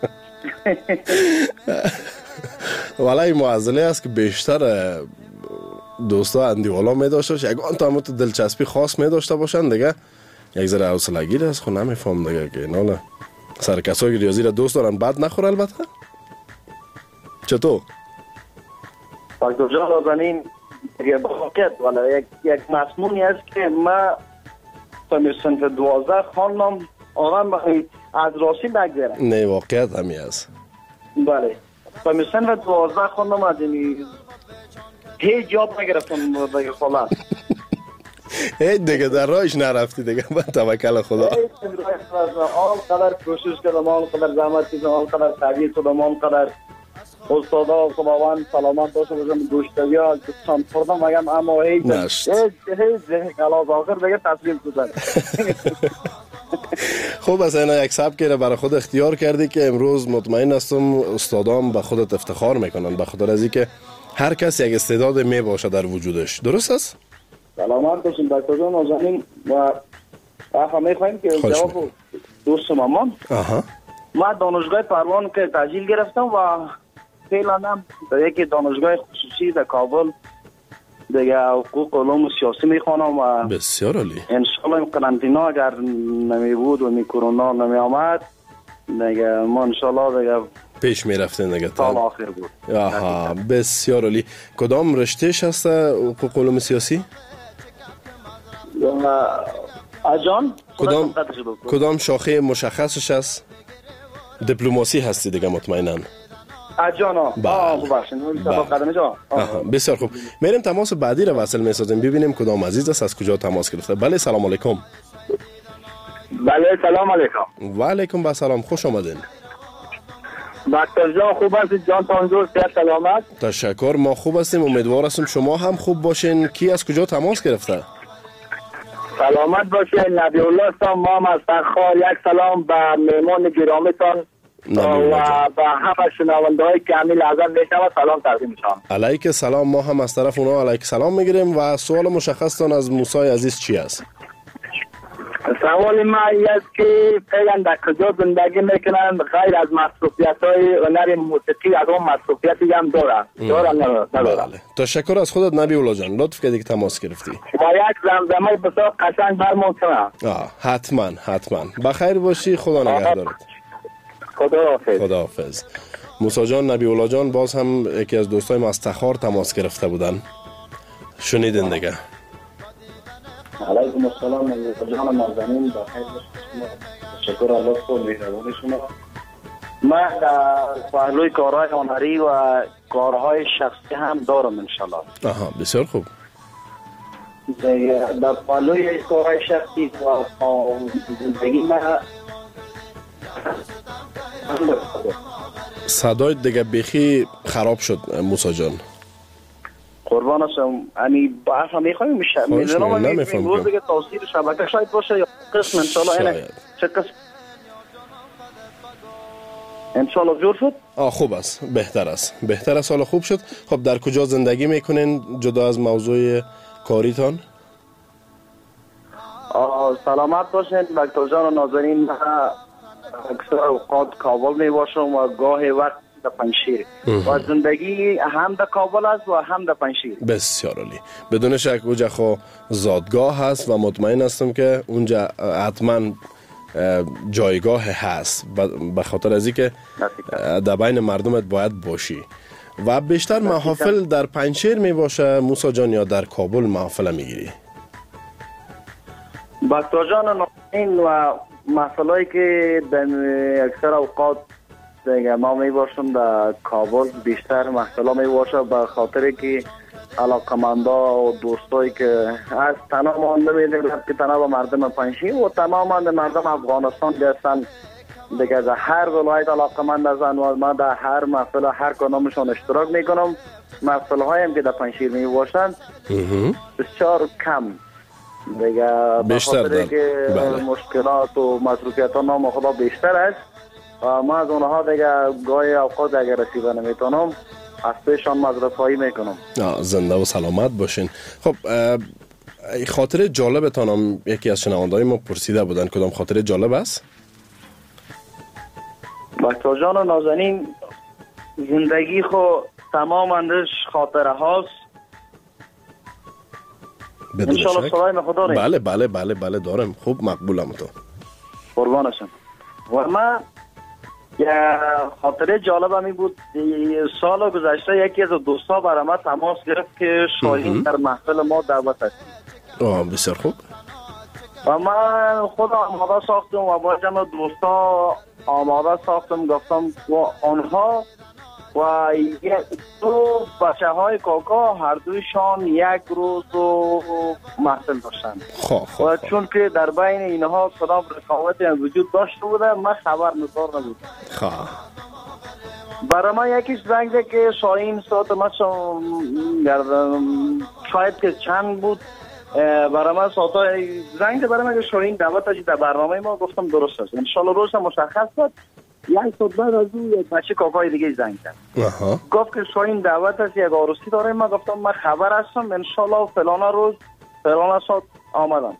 ولی معضله است که بیشتر دوستا اندیوالا می داشته باشه، یکان تا همون دلچسبی خاص می داشته باشن دیگه یک ذره حوصله‌گیر است. خب نمیفهم دیگه که نه سر کسایی که ریاضی را دوست دارن بعد نخوره. البته چطور؟ بستا جان نازنین با واقعیت ولی یک مضمونی است که ما تا صنف 12 خواندم آدم از راستی بگذره. نه واقعیت همی است. بله تا صنف 12 خواندم از این هیچ یاد نگرفتم دیگه خلاص. هیچ دیگه در راهش نرفتی دیگه. من توکل خدا. آنقدر کوشش کردم، آنقدر زحمت کشیدم، آنقدر تغییر کردم، آنقدر استادا خداوند سلامت داشته باشم گوشتگی ها چند خوردم مگم اما هیچ خلاص آخر دیگه تسلیم شدن. خوب است اینا یک سبکی را برای خود اختیار کردی که امروز مطمئن هستم استادام به خودت افتخار میکنن به خاطر از اینکه هر کس یک استعداد می باشه در وجودش. درست است؟ سلامت باشین دکتر جان نازنین و همه خواهیم که جواب دوست مامان. ما دانشگاه پروان که تحصیل گرفتم و فعلا هم در یک دانشگاه خصوصی در کابل دیگه حقوق علوم سیاسی میخوانم و بسیار عالی. انشالله این قرنطینه اگر نمی بود و می کرونا نمی آمد دیگه ما انشالله دیگه پیش میرفتین دیگه سال آخر بود. آها بسیار عالی. کدام رشتهش هست حقوق علوم سیاسی؟ جان کدام شاخه مشخصش هست؟ دیپلماسی هستی دیگه مطمئناً. جانا بسیار خوب. میریم تماس بعدی رو وصل میسازیم ببینیم کدام عزیز است از کجا تماس گرفته. بله سلام علیکم. بله سلام علیکم. و علیکم با سلام، خوش آمدین. دکتر جان خوب هستید؟ جان تانجور سلامت. تشکر، ما خوب هستیم، امیدوار هستیم شما هم خوب باشین. کی از کجا تماس گرفته؟ سلامت باشین. نبی الله هستم. ما هم از تخار. یک سلام به مهمان گرامیتان و به همه شنونده های که همین لحظه میشنوند سلام تقدیم می‌کنم. علیک سلام. ما هم از طرف اونا علیک سلام میگیریم. و سوال مشخصتان از موسی عزیز چی است؟ سوال ما است که فعلا در کجا زندگی میکنن غیر از مصروفیت‌های هنر موسیقی از اون مصروفیتی هم دارن ندارن؟ بله. تشکر از خودت نبی الله جان، لطف کردی که تماس گرفتی. با یک زمزمه بسیار قشنگ برمون کنم. حتما بخیر باشی. خدا نگهدارت. خدا حافظ. موسی جان نبی الله جان باز هم یکی از دوستای ما از تخار تماس گرفته بودن. شنیدین دیگه. علیکم السلام جان نازنین بخیر باشید. تشکر الله و مهربانی شما. من در پهلوی کارهای هنری و کارهای شخصی هم دارم انشالله. بسیار خوب. در پهلوی کارهای شخصی و زندگی من صدای دیگه بیخی خراب شد موسی جان. قربان هستم. بحث میخوایم میدونم این روز دیگه تاثیر شبکه شاید باشه یا قسم انشالله اینه چه قسم انشالله جور شد. خوب است، بهتر است حالا خوب شد. خب در کجا زندگی میکنین جدا از موضوع کاریتان؟ سلامت باشین دکتر جان نازنین. اکثر اوقات کابل می باشم و گاهی وقت در پنشیر و زندگی هم در کابل است و هم در پنشیر. بسیار عالی. بدون شک اونجا خو زادگاه هست و مطمئن هستم که اونجا حتما جایگاه هست به خاطر از اینکه در بین مردمت باید باشی. و بیشتر محافل در پنشیر می باشه موسی جان یا در کابل محافل میگیری؟ دکتر جان این و مسئله‌ای که در اکثر اوقات دیگه ما می باشم در کابل بیشتر مسئله می باشه به خاطر که علاقمندا و دوستایی که از تنها ما نمیدیم که تنها با مردم پنجشیر و تماما مردم افغانستان هستن دیگه، از هر ولایت علاقمند هستن و من در هر محفل هر کدامشون اشتراک میکنم. محفل هایم که در پنجشیر می باشند بسیار کم دیگه، بیشتر بخاطر که مشکلات و مصروفیت ها نام خدا بیشتر است و ما از اونها دیگه گاهی اوقات اگر رسیده نمیتونم از پیشان معذرت خواهی میکنم. زنده و سلامت باشین. خب خاطر جالبتان هم یکی از شنونده‌های ما پرسیده بودن، کدام خاطر جالب است؟ بچه جان نازنین، زندگی خو تمام اندش خاطره هاست. انشاءالله صدای من خدا داریم. بله دارم. خوب مقبولم تو. قربانشم. و من یه خاطره جالب همی بود، سال گذشته یکی از دوستا برای ما تماس گرفت که شاهین در محفل ما دعوت هستی. بسیار خوب. و من خود آماده ساختم و با جمع دوستا آماده ساختم، گفتم و آنها و دو بچه های کاکا هر دویشان یک روز و محفل داشتن و چون که در بین اینها کدام رقابتی وجود داشته بوده من خبر ندار نبود. برای من یکیش زنگ ده که شاهین ساعت ما شاید که چند بود، برای من ساعت زنگ ده برای من که شاهین دعوت داشت در برنامه ما. گفتم درست است، انشالله روز مشخص شد. یک ساعت بعد از اون یک بچه کاکای دیگه زنگ کرد، گفت که شاهین دعوت است، یک عروسی داره. من گفتم من خبر هستم، انشالله فلان روز فلان ساعت آمدم.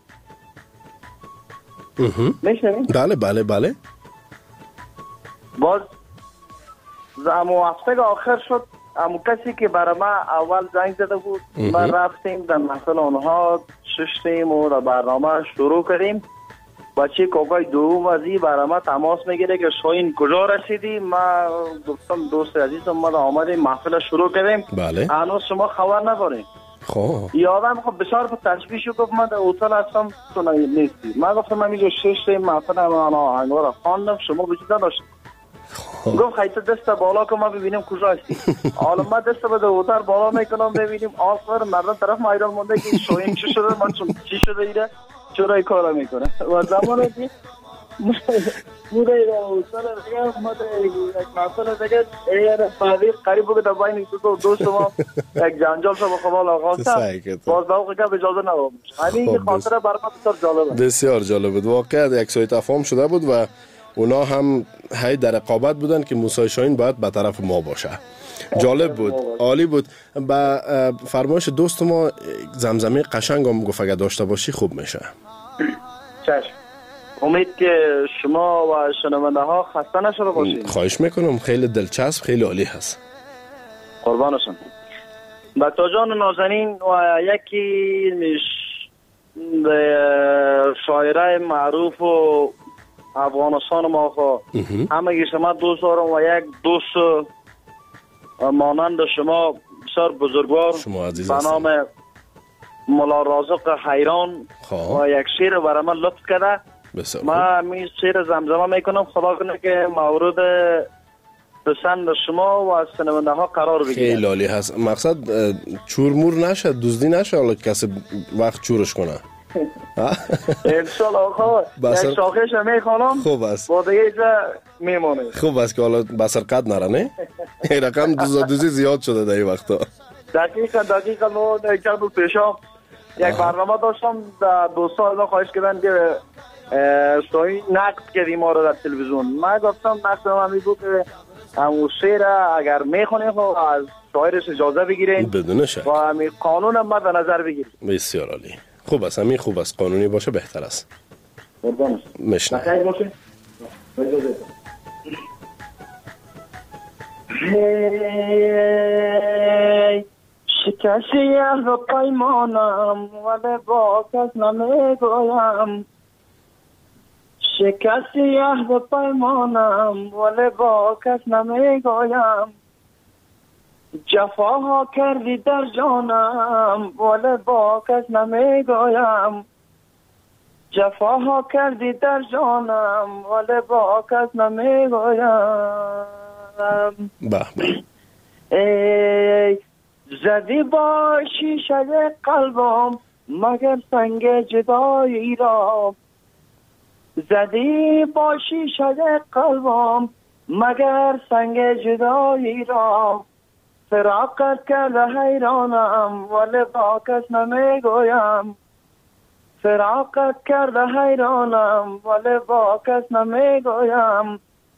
میشنوید؟ بله. باز امو هفته آخر شد، امو کسی که برای من اول زنگ زده بود ما رفتیم در محفل آنها، ششتیم و در برنامه شروع کردیم. بچه کاکای دوم ازی برای ما تماس میگیره که شاهین کجا رسیدی؟ ما گفتم دوست عزیزم ما آمدیم محفل شروع کردیم، هنوز شما خبر نداریم. یادم خب بسیار با تشبیه شد، گفت من در هتل هستم تو نیستی. من گفتم من اینجا شش محفل آهنگا را خواندم، شما وجود نداشت. گفت خیلی دست بالا که ما ببینیم کجا هستی. حالا ما دست به هتل بالا میکنم ببینیم آخر مردم طرف ما ایران مونده که شاهین چی شده، من چی شده ایره چرا این کارا میکنه. و زمانی که بوده هتل دیگه ما یک محفل دیگه فقط قریب بود در بین دوست ما یک جنجال شد و خدا آغاز کرد. باز ذوق که اجازه نداد. همین خاطره برام بسیار جالبه. بسیار جالب بود. واقعا یک سوء تفاهم شده بود و اونا هم هی در رقابت بودن که موسی شاهین باید به طرف ما باشه. جالب بود، عالی بود. با فرمایش دوست ما زمزمه قشنگ هم گفت اگه داشته باشی خوب میشه. چشم. امید که شما و شنونده ها خسته نشده باشید. خواهش میکنم، خیلی دلچسب، خیلی عالی هست. قربانشون. بچه جان نازنین و یکی شاعره معروف و افغانستان ما خو همه شما دوست دارم و یک دوست مانند شما بسیار بزرگوار به نام مولا رازق حیران و یک شعر برای من لطف کرده. من می شعر زمزمه میکنم، خدا کنه که مورد پسند شما و شنونده ها قرار بگیره. خیلی عالی هست. مقصد چورمور نشه، دزدی نشه، حالا کسی وقت چورش کنه. انشالله آقا یک شاخش میخوانم. خوب است. با دیگه ایجا میمونه. خوب است که حالا بسر قد نره نه؟ این رقم دوزی زیاد شده در این وقتا. دقیقا ما یک چند روز پیشا یک برنامه داشتم، دوستان ازا خواهش کردن که شاهین نقد کردیم ما رو در تلویزیون. من گفتم نقد من بود که همون شعر اگر میخونیم از شاعرش اجازه بگیرین بدون شک و همین قانون هم در نظر بگیریم. بسیار عالی. خوب است، همین خوب است، قانونی باشه بهتر است. مشنه بخیر باشه. شکستی از پیمانم ولی با کس نمیگویم، شکستی از پیمانم ولی با کس نمیگویم، جفاها کردی در جانم ولی با کس نمیگویم، جفاها کردی در جانم ولی با کس نمیگویم. به ای زدی با شیشه قلبم مگر سنگ جدایی را، زدی با شیشه قلبم مگر سنگ جدایی را، فراقت کرده حیرانم ولی با کس نمیگویم، فراقت کرده حیرانم ولی با کس نمیگویم.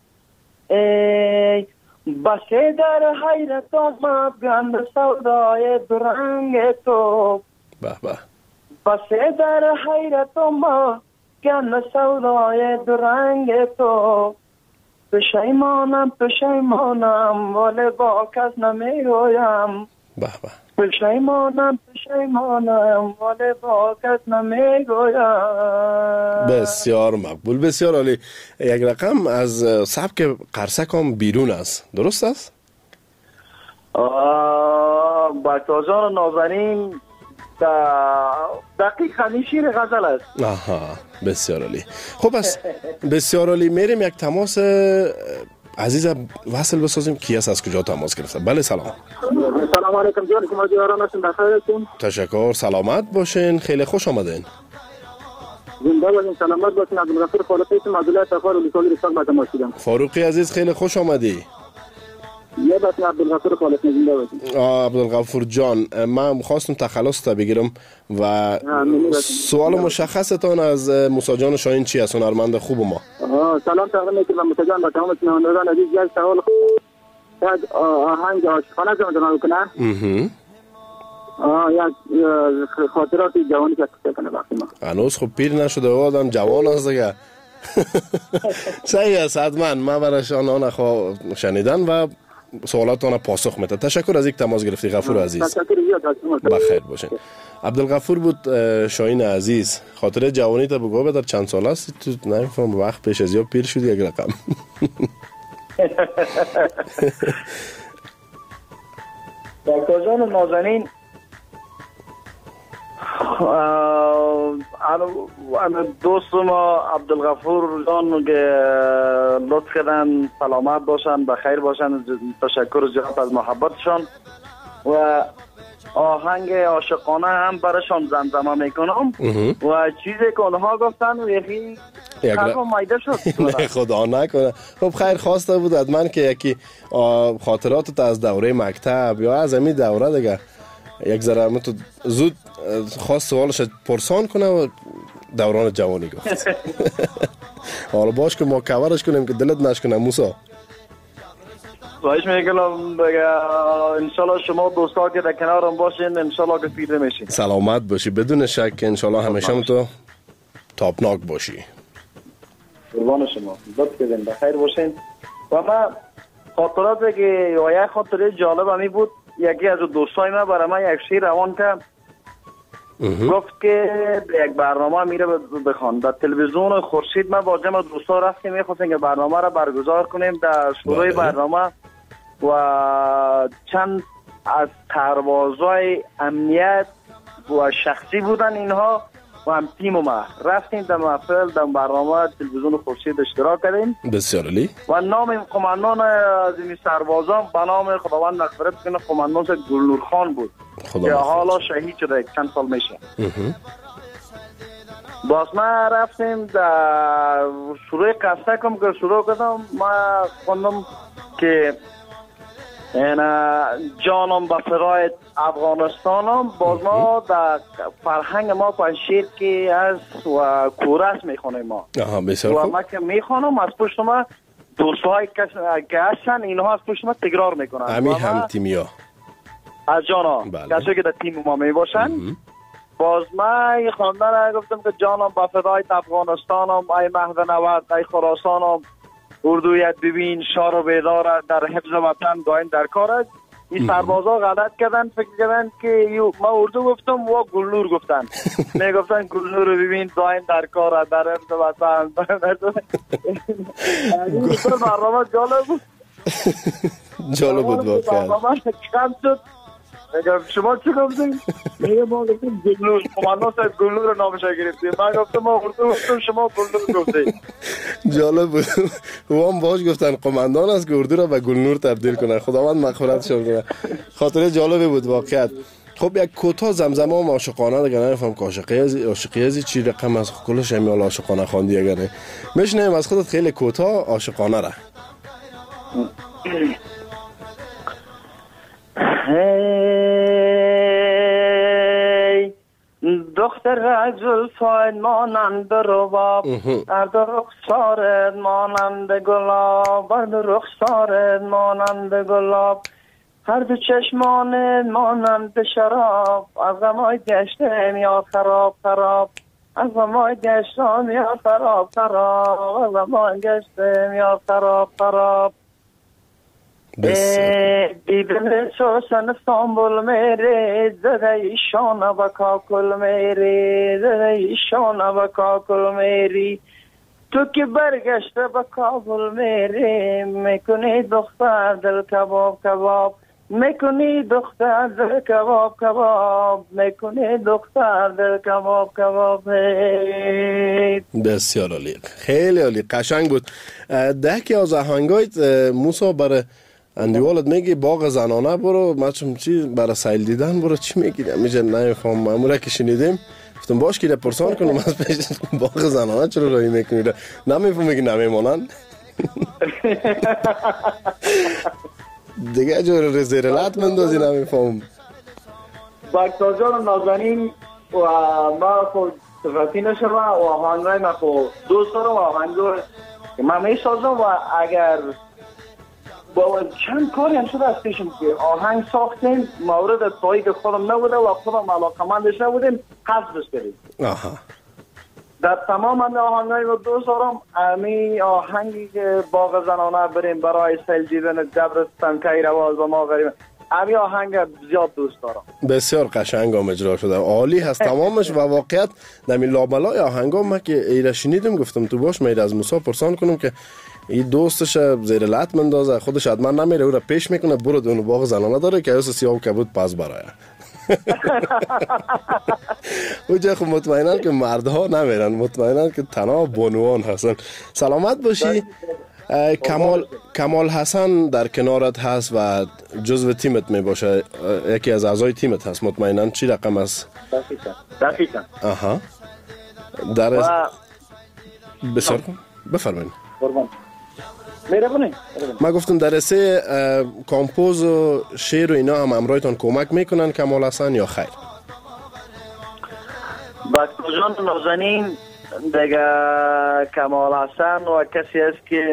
ای بسه در حیرتم افگند سودای درنگ تو، بسه در حیرتم افگند سودای درنگ تو، پشیمانم پشیمانم ولی با کس نمیگویم، پشیمانم پشیمانم ولی با کس نمیگویم. بسیار مقبول، بسیار عالی. یک رقم از سبک قرصک هم بیرون است، درست است؟ بکتازان نازنین دقیق همین شیر غزل است. آها بسیار عالی. خب بس بسیار عالی. میریم یک تماس عزیز وصل بسازیم. کی است، از کجا تماس گرفته؟ بله سلام. سلام علیکم جان، شما دیاران هستین، بخیر هستین؟ تشکر، سلامت باشین، خیلی خوش آمدین. زنده باشین، سلامت باشین. عبدالغفور خالقی اسم معذولیت تفار ولیکالی رسال با تماس شدم. فاروقی عزیز خیلی خوش آمدی. یه بس عبدالغفور خالقی زنده باشین. عبدالغفور جان، من خواستم تخلص تا بگیرم و سوال مشخصتان از موسی جان شاهین چی است، هنرمند خوب ما؟ سلام تقدیم میکنم موسی جان، با تمام شنوندگان عزیز. یک سوال یک آهنگ عاشقانه زمان کنه. یک خاطرات جوانی که کنه وقتی ما هنوز خب پیر نشده و آدم جوان است دیگه. صحیح است، حتما من برایشان آن شنیدن و سوالاتان پاسخ میده. تشکر از یک تماس گرفتی غفور عزیز. بخیر باشین. عبدالغفور بود شاهین عزیز. خاطره جوانی تا بگو در چند سال است؟ تو نمیفهم وقت پیش از یا پیر شدی یک رقم. دکتر جان نازنین، دوست ما عبدالغفور جان که لطف کردن، سلامت باشن، بخیر باشن، تشکر زیاد از محبتشان و آهنگ عاشقانه هم برشان زمزمه میکنم و چیزی که اونها گفتن و یکی مایده شد. خدا نکنه. خب خیر خواسته بود از من که یکی خاطراتت از دوره مکتب یا از همین دوره دیگه یک ذره تو زود خواست سوالش پرسان کنه و دوران جوانی گفت. حالا باش که ما کورش کنیم که دلت نشکنه موسی. خواهش میکنم انشالله شما دوستا که در کنارم باشین، انشالله که پیدا میشین. سلامت باشی، بدون شک انشالله همیشه تو تاپناک باشی. قربان شما، لطف کردین، بخیر باشین. و من خاطراتی که یک خاطره جالب همی بود، یکی از دوستای من برای من یک شعر روان کرد، گفت که یک برنامه میره بخوان در تلویزیون خورشید. ما با جمع دوستا رفتیم میخواستیم که برنامه را برگزار کنیم. در شروع برنامه و چند از سربازای امنیت و شخصی بودن اینها و هم تیم ما رفتیم در محفل در برنامه تلویزیون خورشید اشتراک کردیم. بسیار عالی. و نام قماندان از این سربازان به نام خداوند مغفرت کنه قماندان گلنور خان بود که حالا شهید شده چند سال میشه. باز ما رفتیم در شروع قصه کم که شروع کردم، ما خوندم که جانم به فرای افغانستانم. باز ما در فرهنگ ما پنشیر که از و کورس میخونیم ما و ما که میخونم از پشت ما دوستهای که هستن اینها از پشت ما تکرار میکنن. همین هم تیمی ها از جانا کسی که در تیم ما میباشن. باز ما یه خواندن گفتم که جانم به فدای افغانستانم، ای مهد نورد، ای خراسانم، اردویت ببین شار و بیدار در حفظ وطن دائم در کار است. این سربازا غلط کردن، فکر کردن که ما اردو گفتم و گلنور گفتن. میگفتن گلنور رو ببین دائم در کار است در حفظ وطن. برنامه جالب بود. جالب بود واقعا. برنامه کم شد شما چی گفتین؟ میگه ما گفتیم گلنور. کماندان صاحب گلنور رو نامش گرفتیم. من گفتم ما اردو گفتم شما گلنور گفتید. جالب بود. و هم باش گفتن قماندان است که اردو را به گلنور تبدیل کنه. خداوند مغفرتشون کنه. خاطره جالبی بود واقعا. خب یک کوتاه زمزمه هم عاشقانه دیگه نمیفهم که عاشقی از چی رقم از کلش همیال عاشقانه خواندی اگر نه میشنیم از خودت خیلی کوتاه عاشقانه را. هی دختر از زلفای مانند رباب در رخسارت مانند گلاب در رخسارت مانند گلاب هر دو چشمان مانند شراب از غمای گشتم یا خراب خراب از غمای گشتم یا خراب خراب از غمای گشتم یا خراب خراب دیدن سوسن استانبول میری زده ایشان و کاکل میری زده ایشان و کاکل میری تو که برگشته به کابل میری میکنی دختر دل کباب کباب میکنی دختر دل کباب کباب میکنی دختر دل کباب کباب. بسیار عالی، خیلی عالی، قشنگ بود. ده که از آهنگایت موسی برای اندیوالت میگی باغ زنانه برو، مچم چی برای سیل دیدن برو، چی میگی؟ میشه نمیفهم. مامورا که شنیدیم گفتم باش که پرسان کنم از پیش باغ زنانه چرا راهی میکنی؟ نمیفهم میگی نمیمانن دیگه جور رزیرلات مندازی نمیفهم. باکتا جان نازنین و ما خود صفتی نشم و آهنگای ما خود دوست دارم و آهنگای من میسازم و اگر با چند کاری هم شده از پیشم که آهنگ ساختیم مورد تایید خودم نبوده و خودم علاقمندش نبودیم حذفش کردیم. در تمام آهنگای رو دوست دارم. امی آهنگی که باغ زنانه بریم برای سیل دیدن دبرستان کیرواز و ما غریبه، امی آهنگ زیاد دوست دارم. بسیار قشنگ هم اجرا شده، عالی هست تمامش. و واقعیت دمی لابلای آهنگا ما که ایره شنیدم گفتم تو باش میره از موسی پرسان کنم که این دوستش زیر لط مندازه، خودش حتما نمیره او را پیش میکنه برو دونو باغ زنانه داره که ایسا سیاه کبود پس برایه او جای خب مطمئنن که مردها نمیرن، مطمئنن که تنها بانوان هستن. سلامت باشی. کمال حسن در کنارت هست و جزو تیمت می باشه، یکی از اعضای تیمت هست مطمئنن. چی رقم است؟ دقیقا. آها بسیار کن بفرمایید. ما گفتم در سه کامپوز و شعر و اینا هم امرایتان کمک میکنن کمال حسن یا خیر؟ باکتا جان نازنین دیگه کمال حسن و کسی است که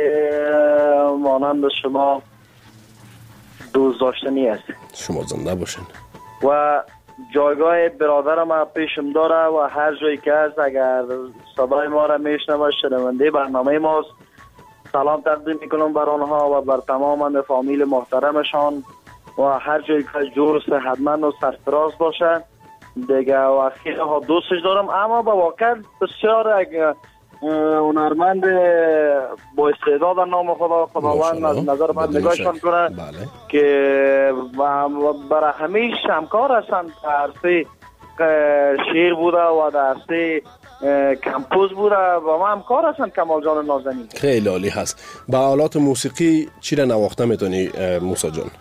مانند شما دوست داشتنی است. شما زنده باشین. و جایگاه برادر ما پیشم داره و هر جایی که هست اگر صدای ما را میشنوه شنونده برنامه ماست، سلام تقدیم میکنم بر آنها و بر تمام فامیل محترمشان و هر جایی که جور صحتمند و سرفراز باشه دیگه و خیلی ها دوستش دارم. اما با واقع بسیار هنرمند با استعداد نام خداوند از نظر من نگاهشان کنه که برای همیش همکار هستند. درسی شعر بوده و درسی کمپوز بوده و ما همکار هستن. کمال جان نازنین خیلی عالی هست. با آلات موسیقی چی را نواخته میتونی موسی جان؟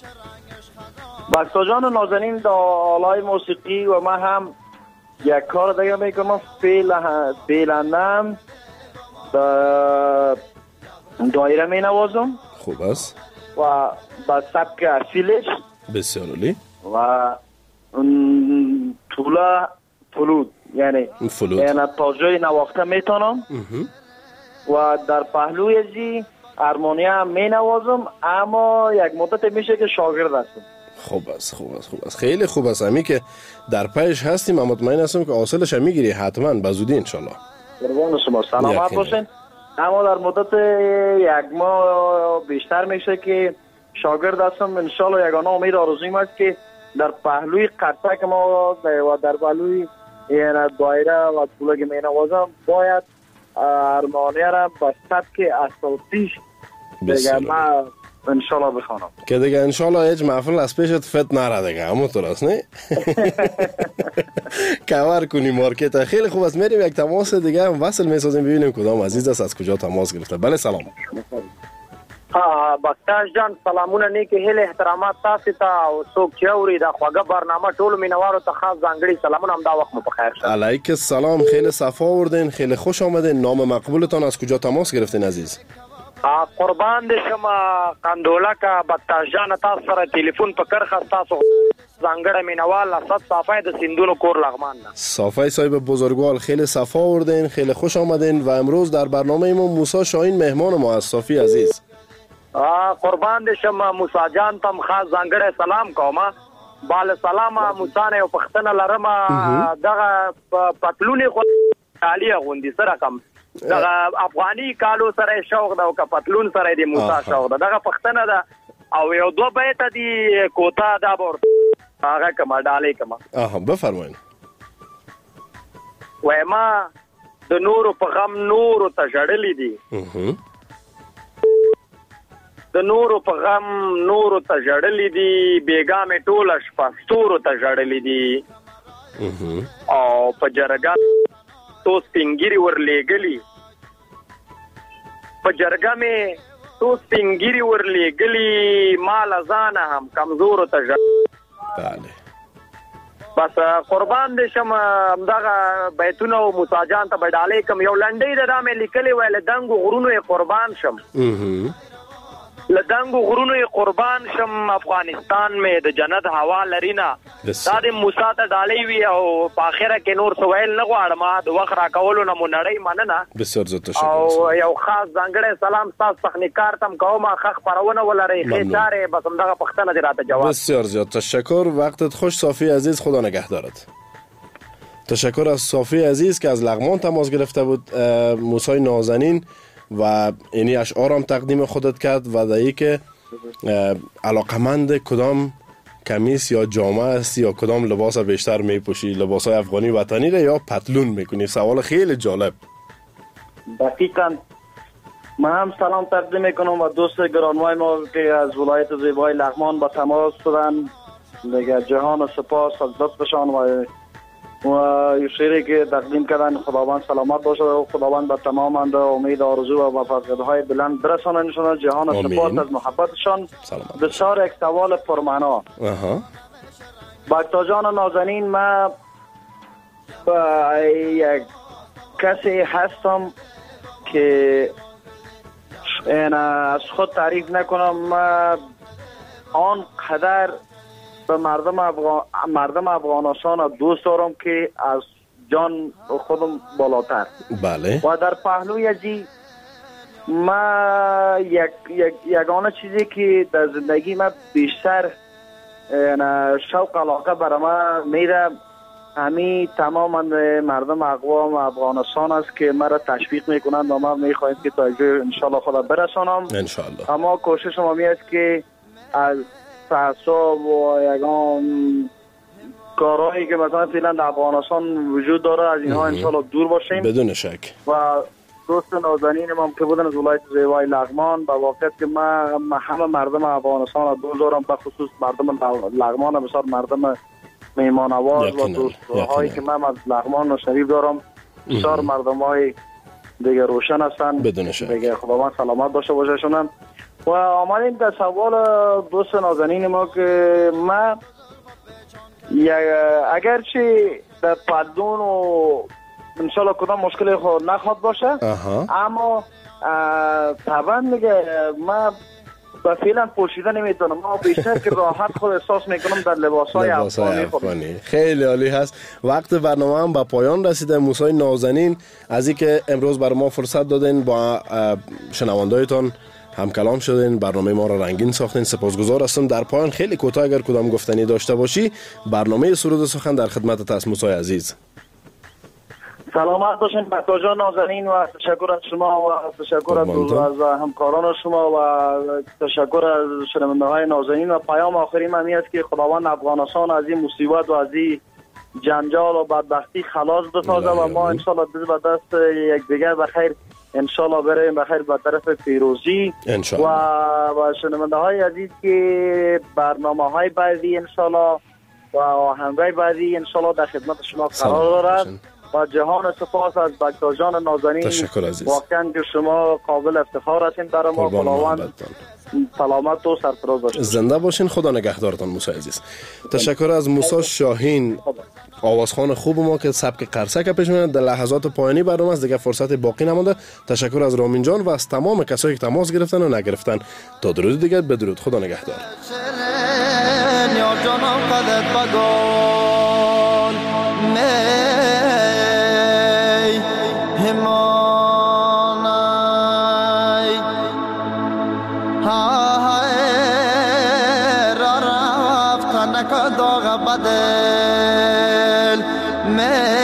باکتا جان نازنین دا آلای موسیقی و ما هم یک کار دیگه میکنم، فیلندم دایره می نوازم. خوب است. و با سبک اصیلش بسیار عالی. و طوله فلوت یعنی تا جای نواخته میتونم و در پهلوی ازی هارمونیم می نوازم، اما یک مدت میشه که شاگرد هستم. خوب است خیلی خوب است. همی که در پیش هستیم من مطمئن هستم که حاصلش هم میگیری حتما به زودی انشالله. قربان شما سلامت باشین. اما در مدت یک ماه بیشتر میشه که شاگرد هستم. انشالله یگانه امید آرزویم است که در پهلوی قطعه ما و در پهلوی یعنی دایره و طوله که می نوازم باید هارمونی را به سبک اساسیش دیگه من انشالله بخوانم که دیگه انشالله هیچ محفل از پیشت فت نره دیگه، همونطور است نه؟ کور کنی مارکت. خیلی خوب است، میریم یک تماس دیگه هم وصل میسازیم ببینیم کدام عزیز است از کجا تماس گرفته. بله سلام. بختاش جان سلامونه نیکی هیله احترامات تاسو ته او څوک چې اوري دا خوږه برنامه ټولو مینوارو ته خاص ځانګړي سلامونه هم دا وخت مو په خیر شه. علیک السلام، خیلی صفا آوردین، خیلی خوش آمدین. نام مقبولتان از کجا تماس گرفتین عزیز؟ قربان دې شم قندولکه بختاش جان تاسو سره تلیفون په کرخه تاسو ځانګړی مینوال اسد صافی د سیندونو کور لغمان نه. صافی صاحب بزرگوار خیلی صفا آوردین، خیلی خوش آمدین و امروز در برنامه ما موسی شاهین مهمان ما است. صافی عزیز قربان دې شم موسی جان تم خاص ځانګړی سلام کوم. بال سلام موسی نه یو پښتنه لرم دغه پتلونې خو عالی غوندي سره کم دغه افغاني کالو سره شوق دا او پتلون سره دی موسی شوق دغه پښتنه ده او یو دوه بیت دی کوتا دا بور هغه کما ډالې کما. بفرمایئ. وایما د نور په غم نور ته جړلې دي، د نور په غم نور ته جړلې دي، بیګا مې ټوله شپه ستورو ته جړلې دي او په جرګه تو سپینګری ورلېګلی، په جرګه مې تو سپینګری ورلېګلی، مال ځان هم کمزور ته بله. بس قربان دې شم دغه بیتونه او موسی جان ته بدالې کوم یو لنډۍ د مې لیکلې ویل دنګو غرونو قربان شم، لدنګو غرونو قربان شم، افغانستان مې د جنت هوا لرینا دا د موسی ته ډالې وی او په اخره کې نور سوال نه غواړم د وخت را کولو نه مونړی مننه. بسیار زیات تشکر. او یو خاص ځانګړی سلام تاسو تخنیکار تم کوم خخ پرونه ولري خیچاره بس همدغه پښتنه دی راته جواب. بسیار زیات تشکر، وقتت خوش صافی عزیز، خدا نگهدارت. تشکر از صافی عزیز که از لغمان تماس گرفته بود. موسی نازنین و اینی اشعار هم تقدیم خودت کرد و دایی که علاقمند کدام کمیس یا جامعه است یا کدام لباس بیشتر میپوشی، لباس های افغانی وطنی را یا پتلون میکنی؟ سوال خیلی جالب. دقیقاً من هم سلام تقدیم میکنم و دوست گرانمای ما که از ولایت زیبای لغمان با تماس شدن دیگه جهان سپاس از لطفشان و شعری که تقدیم کردن. خداوند سلامت باشه و خداوند به تمام امید آرزو و موفقیت‌های بلند برسانه. جهان سپاس از محبتشان. بسیار یک سوال پرمعنا. بکتا جان نازنین، من یک کسی هستم که از خود تعریف نکنم، من آن قدر به مردم افغانستان دوست دارم که از جان خودم بالاتر. بله. و در پهلوی ازی ما یگانه چیزی که در زندگی من بیشتر شوق علاقه برای من میره همین تمام مردم اقوام افغانستان است که مرا تشویق میکنند و ما میخواهیم که تا اینجا انشالله خدا برسانم. انشالله. اما کوشش ما است که از تعصب و یگان کارهایی که مثلا فعلا در افغانستان وجود داره از اینها انشالله دور باشیم بدون شک. و دوست نازنین ما که بودن از ولایت زیبای لغمان با واقعیت که من همه مردم افغانستان دوست دارم، به خصوص مردم لغمان بسیار مردم میهمان نواز و دوستهایی که من از لغمان شریف دارم بسیار مردم های دیگه روشن هستن بدون شک. دیگه خداوند سلامت باشه باششونم. و آمدیم در سوال دوست نازنین ما که من اگرچه در پدون و انشالله کدام مشکلی خود نخواد باشه اما طبعا میگه من با فعلا پوشیده نمیتونم، ما بیشتر که راحت خود احساس میکنم در لباسای افغانی. خیلی عالی هست. وقت برنامه هم به پایان رسیده. موسی نازنین از اینکه امروز بر ما فرصت دادین با شنوندایتان هم کلام شدین، برنامه ما را رنگین ساختین، سپاسگزار هستم. در پایان خیلی کوتاه اگر کدام گفتنی داشته باشی برنامه سرود سخن در خدمتت است موسی عزیز. سلامت باشین بکتا جان نازنین و تشکر از شما و تشکر از همکاران شما و تشکر از شنونده های نازنین. و پیام آخری من این است که خداوند افغانستان از این مصیبت و از این جنجال و بدبختی خلاص بسازه و ما انشالله به دست یکدیگر بخیر انشالله بریم بخیر به طرف پیروزی و شنونده های عزیز که برنامه های بعدی انشالله و آهنگای بعدی انشالله در خدمت شما قرار دارد و جهان سپاس از بکتا جان نازنین. تشکر عزیز. واقعا که شما قابل افتخار هستین برای ما. خداوند سلامت و سرفراز باشین. زنده باشین. خدا نگهدارتان موسی عزیز. تشکر از موسی شاهین آوازخوان خوب ما که سبک قرصک پیش میاد. در لحظات پایانی برنامه است، دیگه فرصت باقی نمونده. تشکر از رامین جان و از تمام کسایی که تماس گرفتن و نگرفتن. تا درود دیگه بدرود. خدا نگهدار. بدل